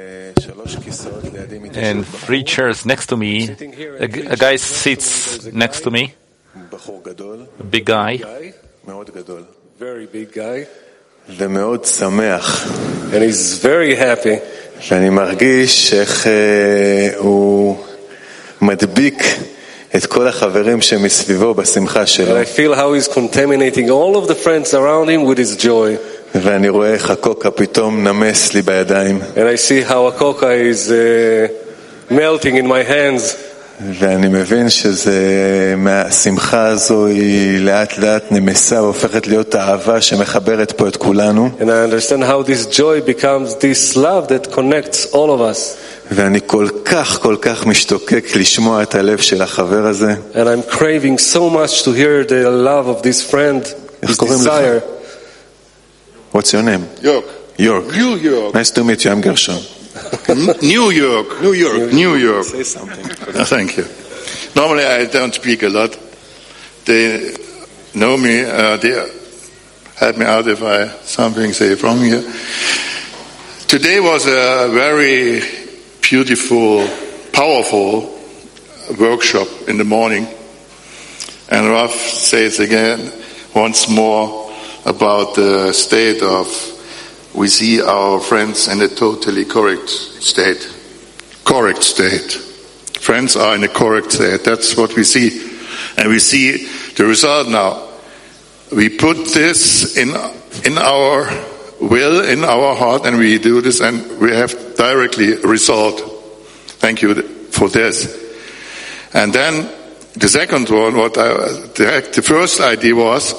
and 3 chairs next to me. A guy sits next to me, a big guy, Very big guy. ומאוד שמח. And he's very happy. ואני מרגיש איך הוא מדביק את כל החברים שמסביבו בשמחה שלו. And I feel how he's contaminating all of the friends around him with his joy. ואני רואה איך הקוקה פתאום נמס לי בידיים. And I see how a coca is melting in my hands. ואני מבין שזה, מהשמחה הזו היא לאט לאט נמסה והופכת להיות האהבה שמחברת פה את כולנו. And I understand how this joy becomes this love that connects all of us. ואני כל כך משתוקק לשמוע את הלב של החבר הזה. And I'm craving so much to hear the love of this friend, his desire. What's your name? York. York. New York. Nice to meet you, I'm Gershon. New York. New York. New York. Say something. Thank you. Normally I don't speak a lot. They know me. They help me out if I something say wrong here. Today was a very beautiful, powerful workshop in the morning. And Rav says again, once more, about the state of, we see our friends in a totally correct state. Correct state. Friends are in a correct state. That's what we see. And we see the result now. We put this in our will, in our heart, and we do this, and we have directly result. Thank you for this. And then the second one, the first idea was,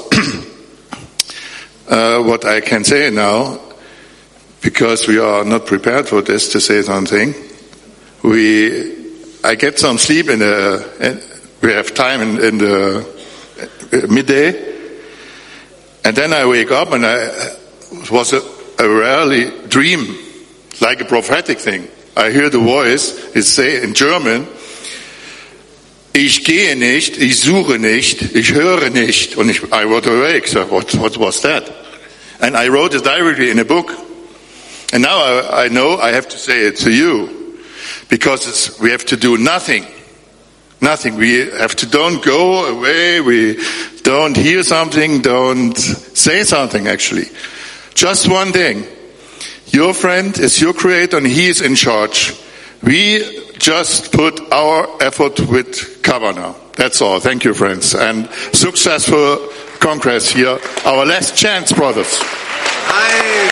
what I can say now, because we are not prepared for this to say something. I get some sleep we have time in the midday, and then I wake up and it was a rarely dream, like a prophetic thing. I hear the voice, it say in German, ich gehe nicht, ich suche nicht, ich höre nicht. And I was awake, so what was that? And I wrote it directly in a book. And now I know I have to say it to you. Because we have to do nothing. Nothing. We have to don't go away, we don't hear something, don't say something actually. Just one thing. Your friend is your creator and he is in charge. We just put our effort with Kavanagh. That's all. Thank you, friends. And successful Congress here. Our last chance, brothers. Hi.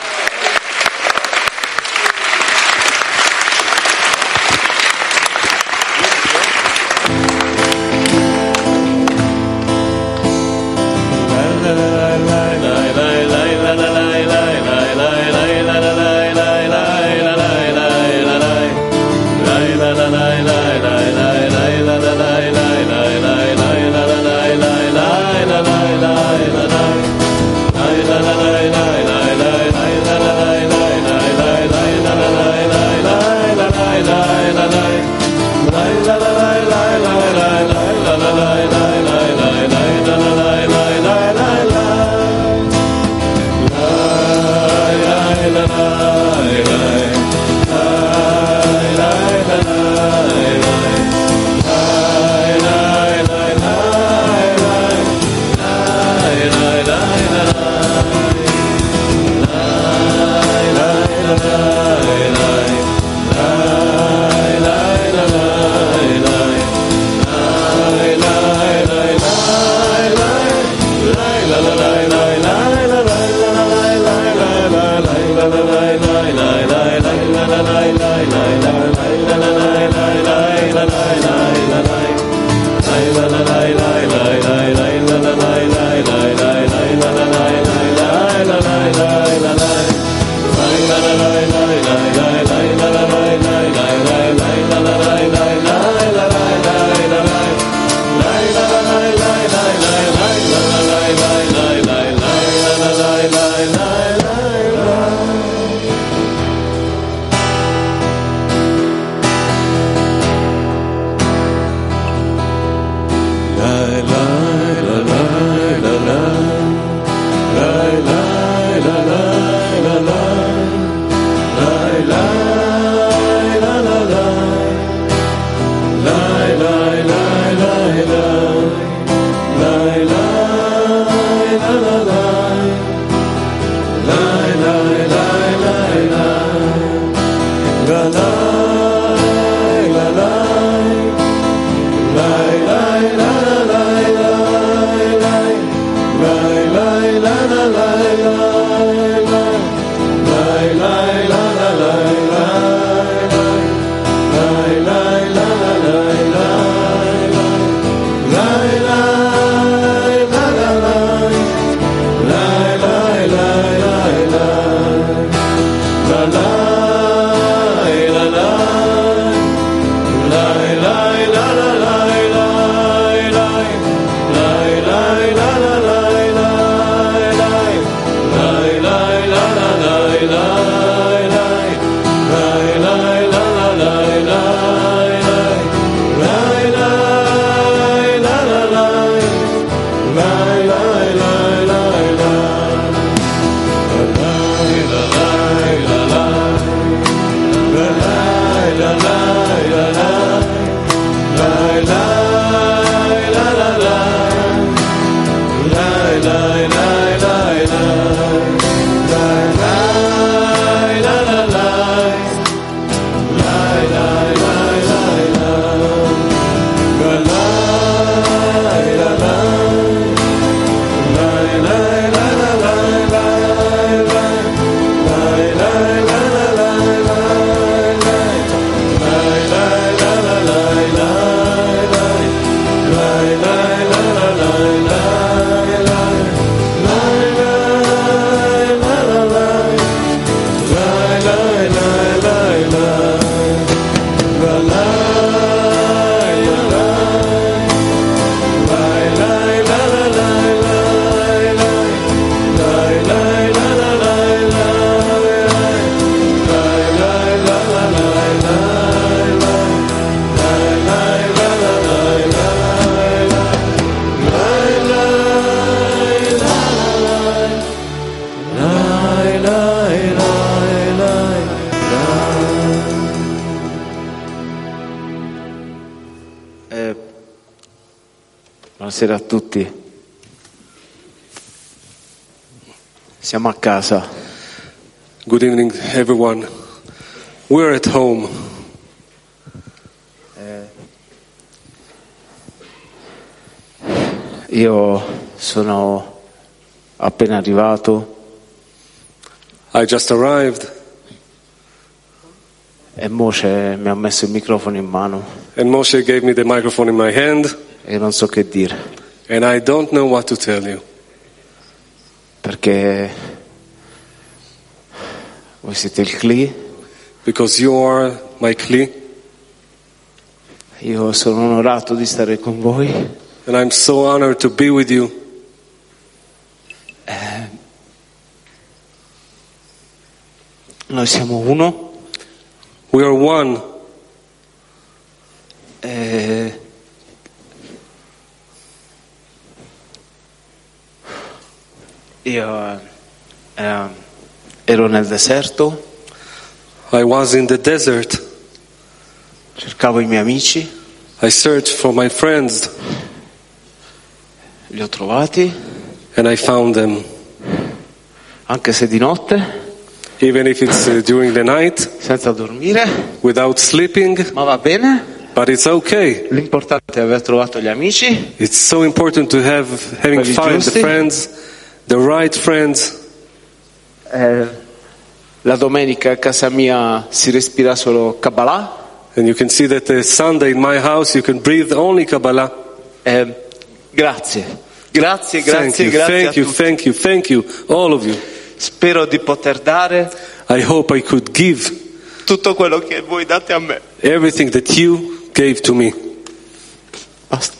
Buonasera a tutti. Siamo a casa. Good evening, everyone. We're at home. Io sono appena arrivato. I just arrived. E Moshe mi ha messo il microfono in mano. And Moshe gave me the microphone in my hand. E non so che dire. And I don't know what to tell you. Perché voi siete il Kli. Because you are my Kli. Io sono onorato di stare con voi. And I'm so honored to be with you. Noi siamo uno. We are one. Io ero nel deserto. I was in the desert. Cercavo i miei amici. I searched for my friends. Li ho trovati. And I found them. Anche se di notte. Even if it's during the night. Senza dormire. Without sleeping. Ma va bene. But it's okay. L'importante è aver trovato gli amici. It's so important to having found the friends, the right friends. La domenica a casa mia si respira solo Kabbalah. And you can see that Sunday in my house you can breathe only Kabbalah. Grazie, grazie, grazie, grazie. Thank you, all of you. Spero di poter dare I hope I could give tutto quello che voi date a me. Everything that you gave to me. Basta.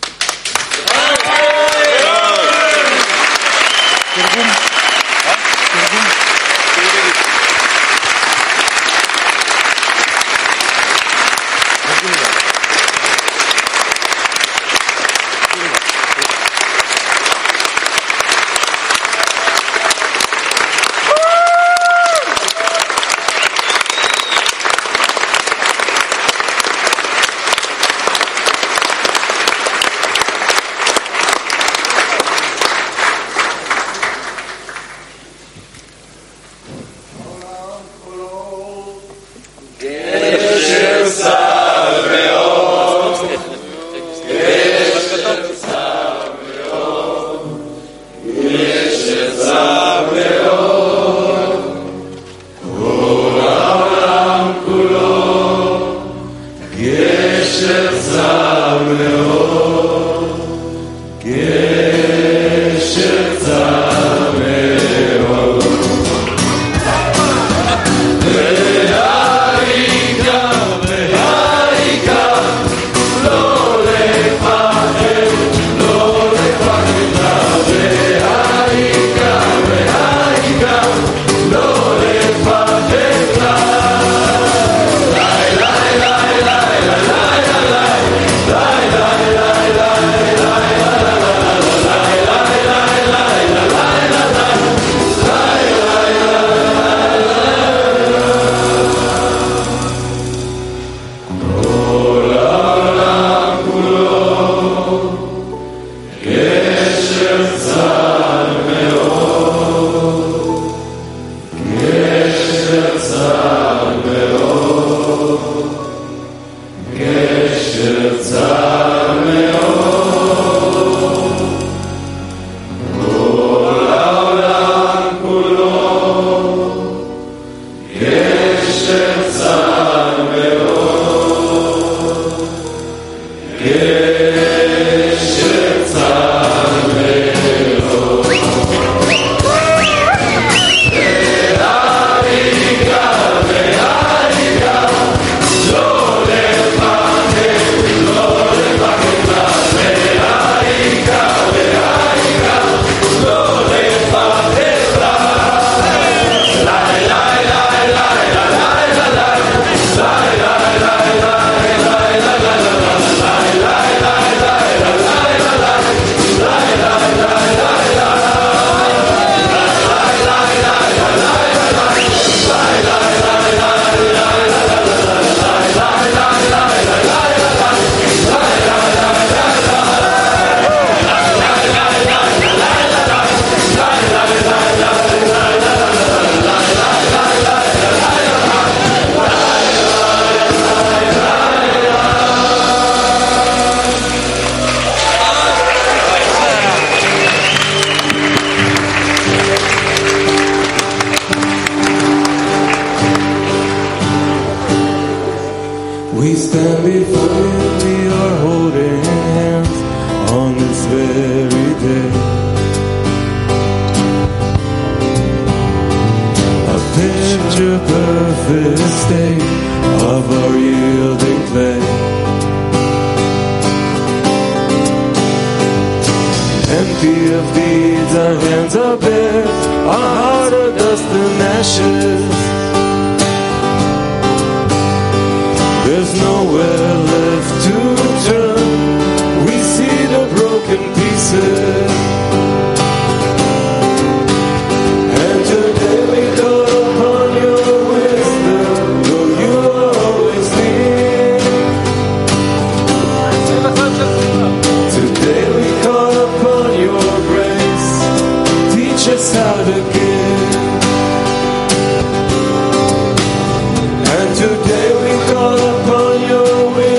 We stand before you, we are holding hands on this very day. A picture perfect state of our yielding clay. Empty of deeds, our hands are bare, our heart of dust and ashes. There's nowhere left to turn. We see the broken pieces. And today we call upon your wisdom, though you are always near. Today we call upon your grace. Teach us how to give. And today we call upon your wisdom.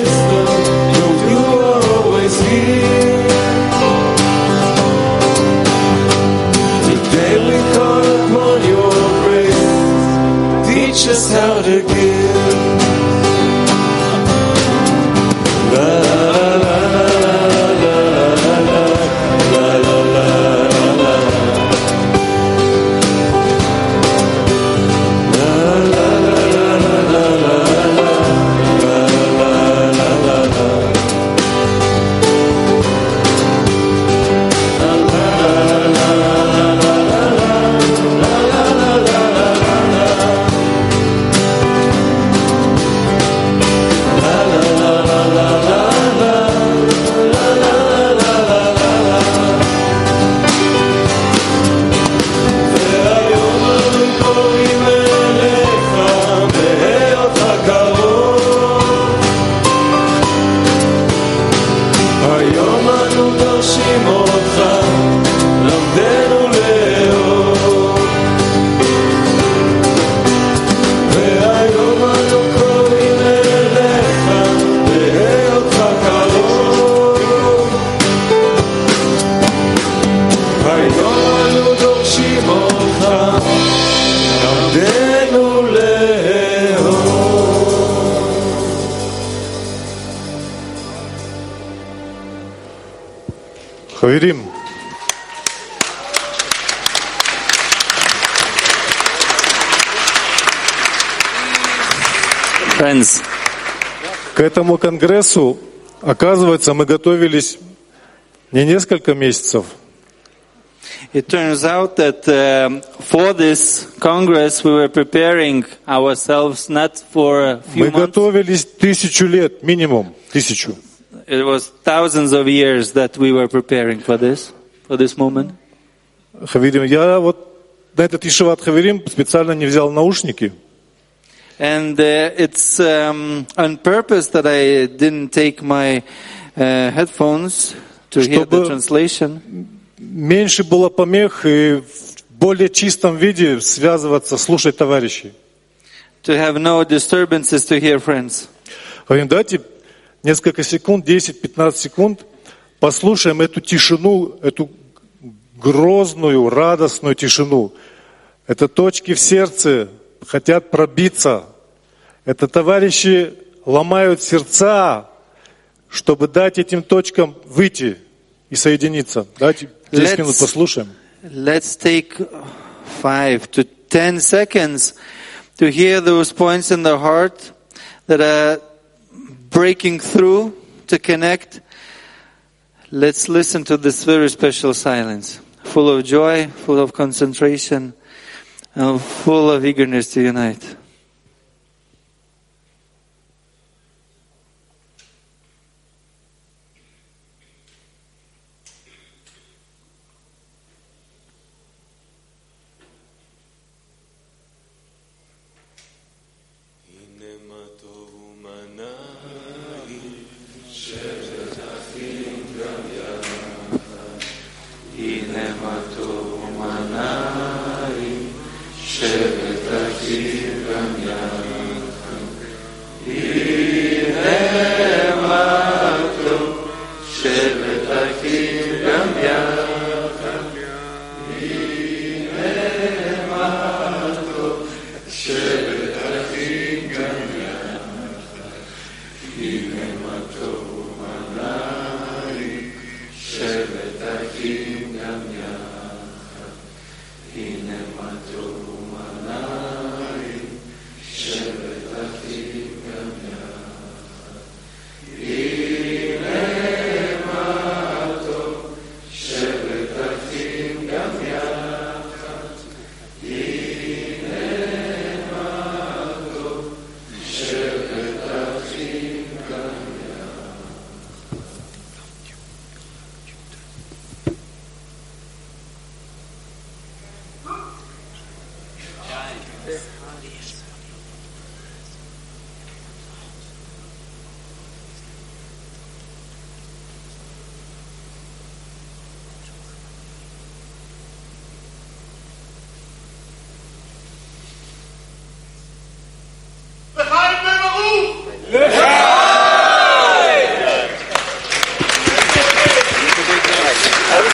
Хаверим, Friends, к этому конгрессу, оказывается, мы готовились не несколько месяцев. it turns out that for this Congress we were preparing ourselves not for a few Мы months. готовились 1000 лет, минимум 1000. It was thousands of years that we were preparing for this moment. Хаверим, я вот на этот Ешиват Хаверим специально не взял наушники, And it's on purpose that I didn't take my headphones to hear the Чтобы- translation, меньше было помех и в более чистом виде связываться, слушать товарищей. to have no disturbances, to hear friends. Говорим, давайте несколько секунд, 10-15 секунд, послушаем эту тишину, эту грозную, радостную тишину. Это точки в сердце хотят пробиться. Это товарищи ломают сердца, чтобы дать этим точкам выйти и соединиться. Давайте 10 минут послушаем. Let's take 5 to 10 seconds to hear those points in the heart that are breaking through to connect. Let's listen to this very special silence, full of joy, full of concentration, and full of eagerness to unite.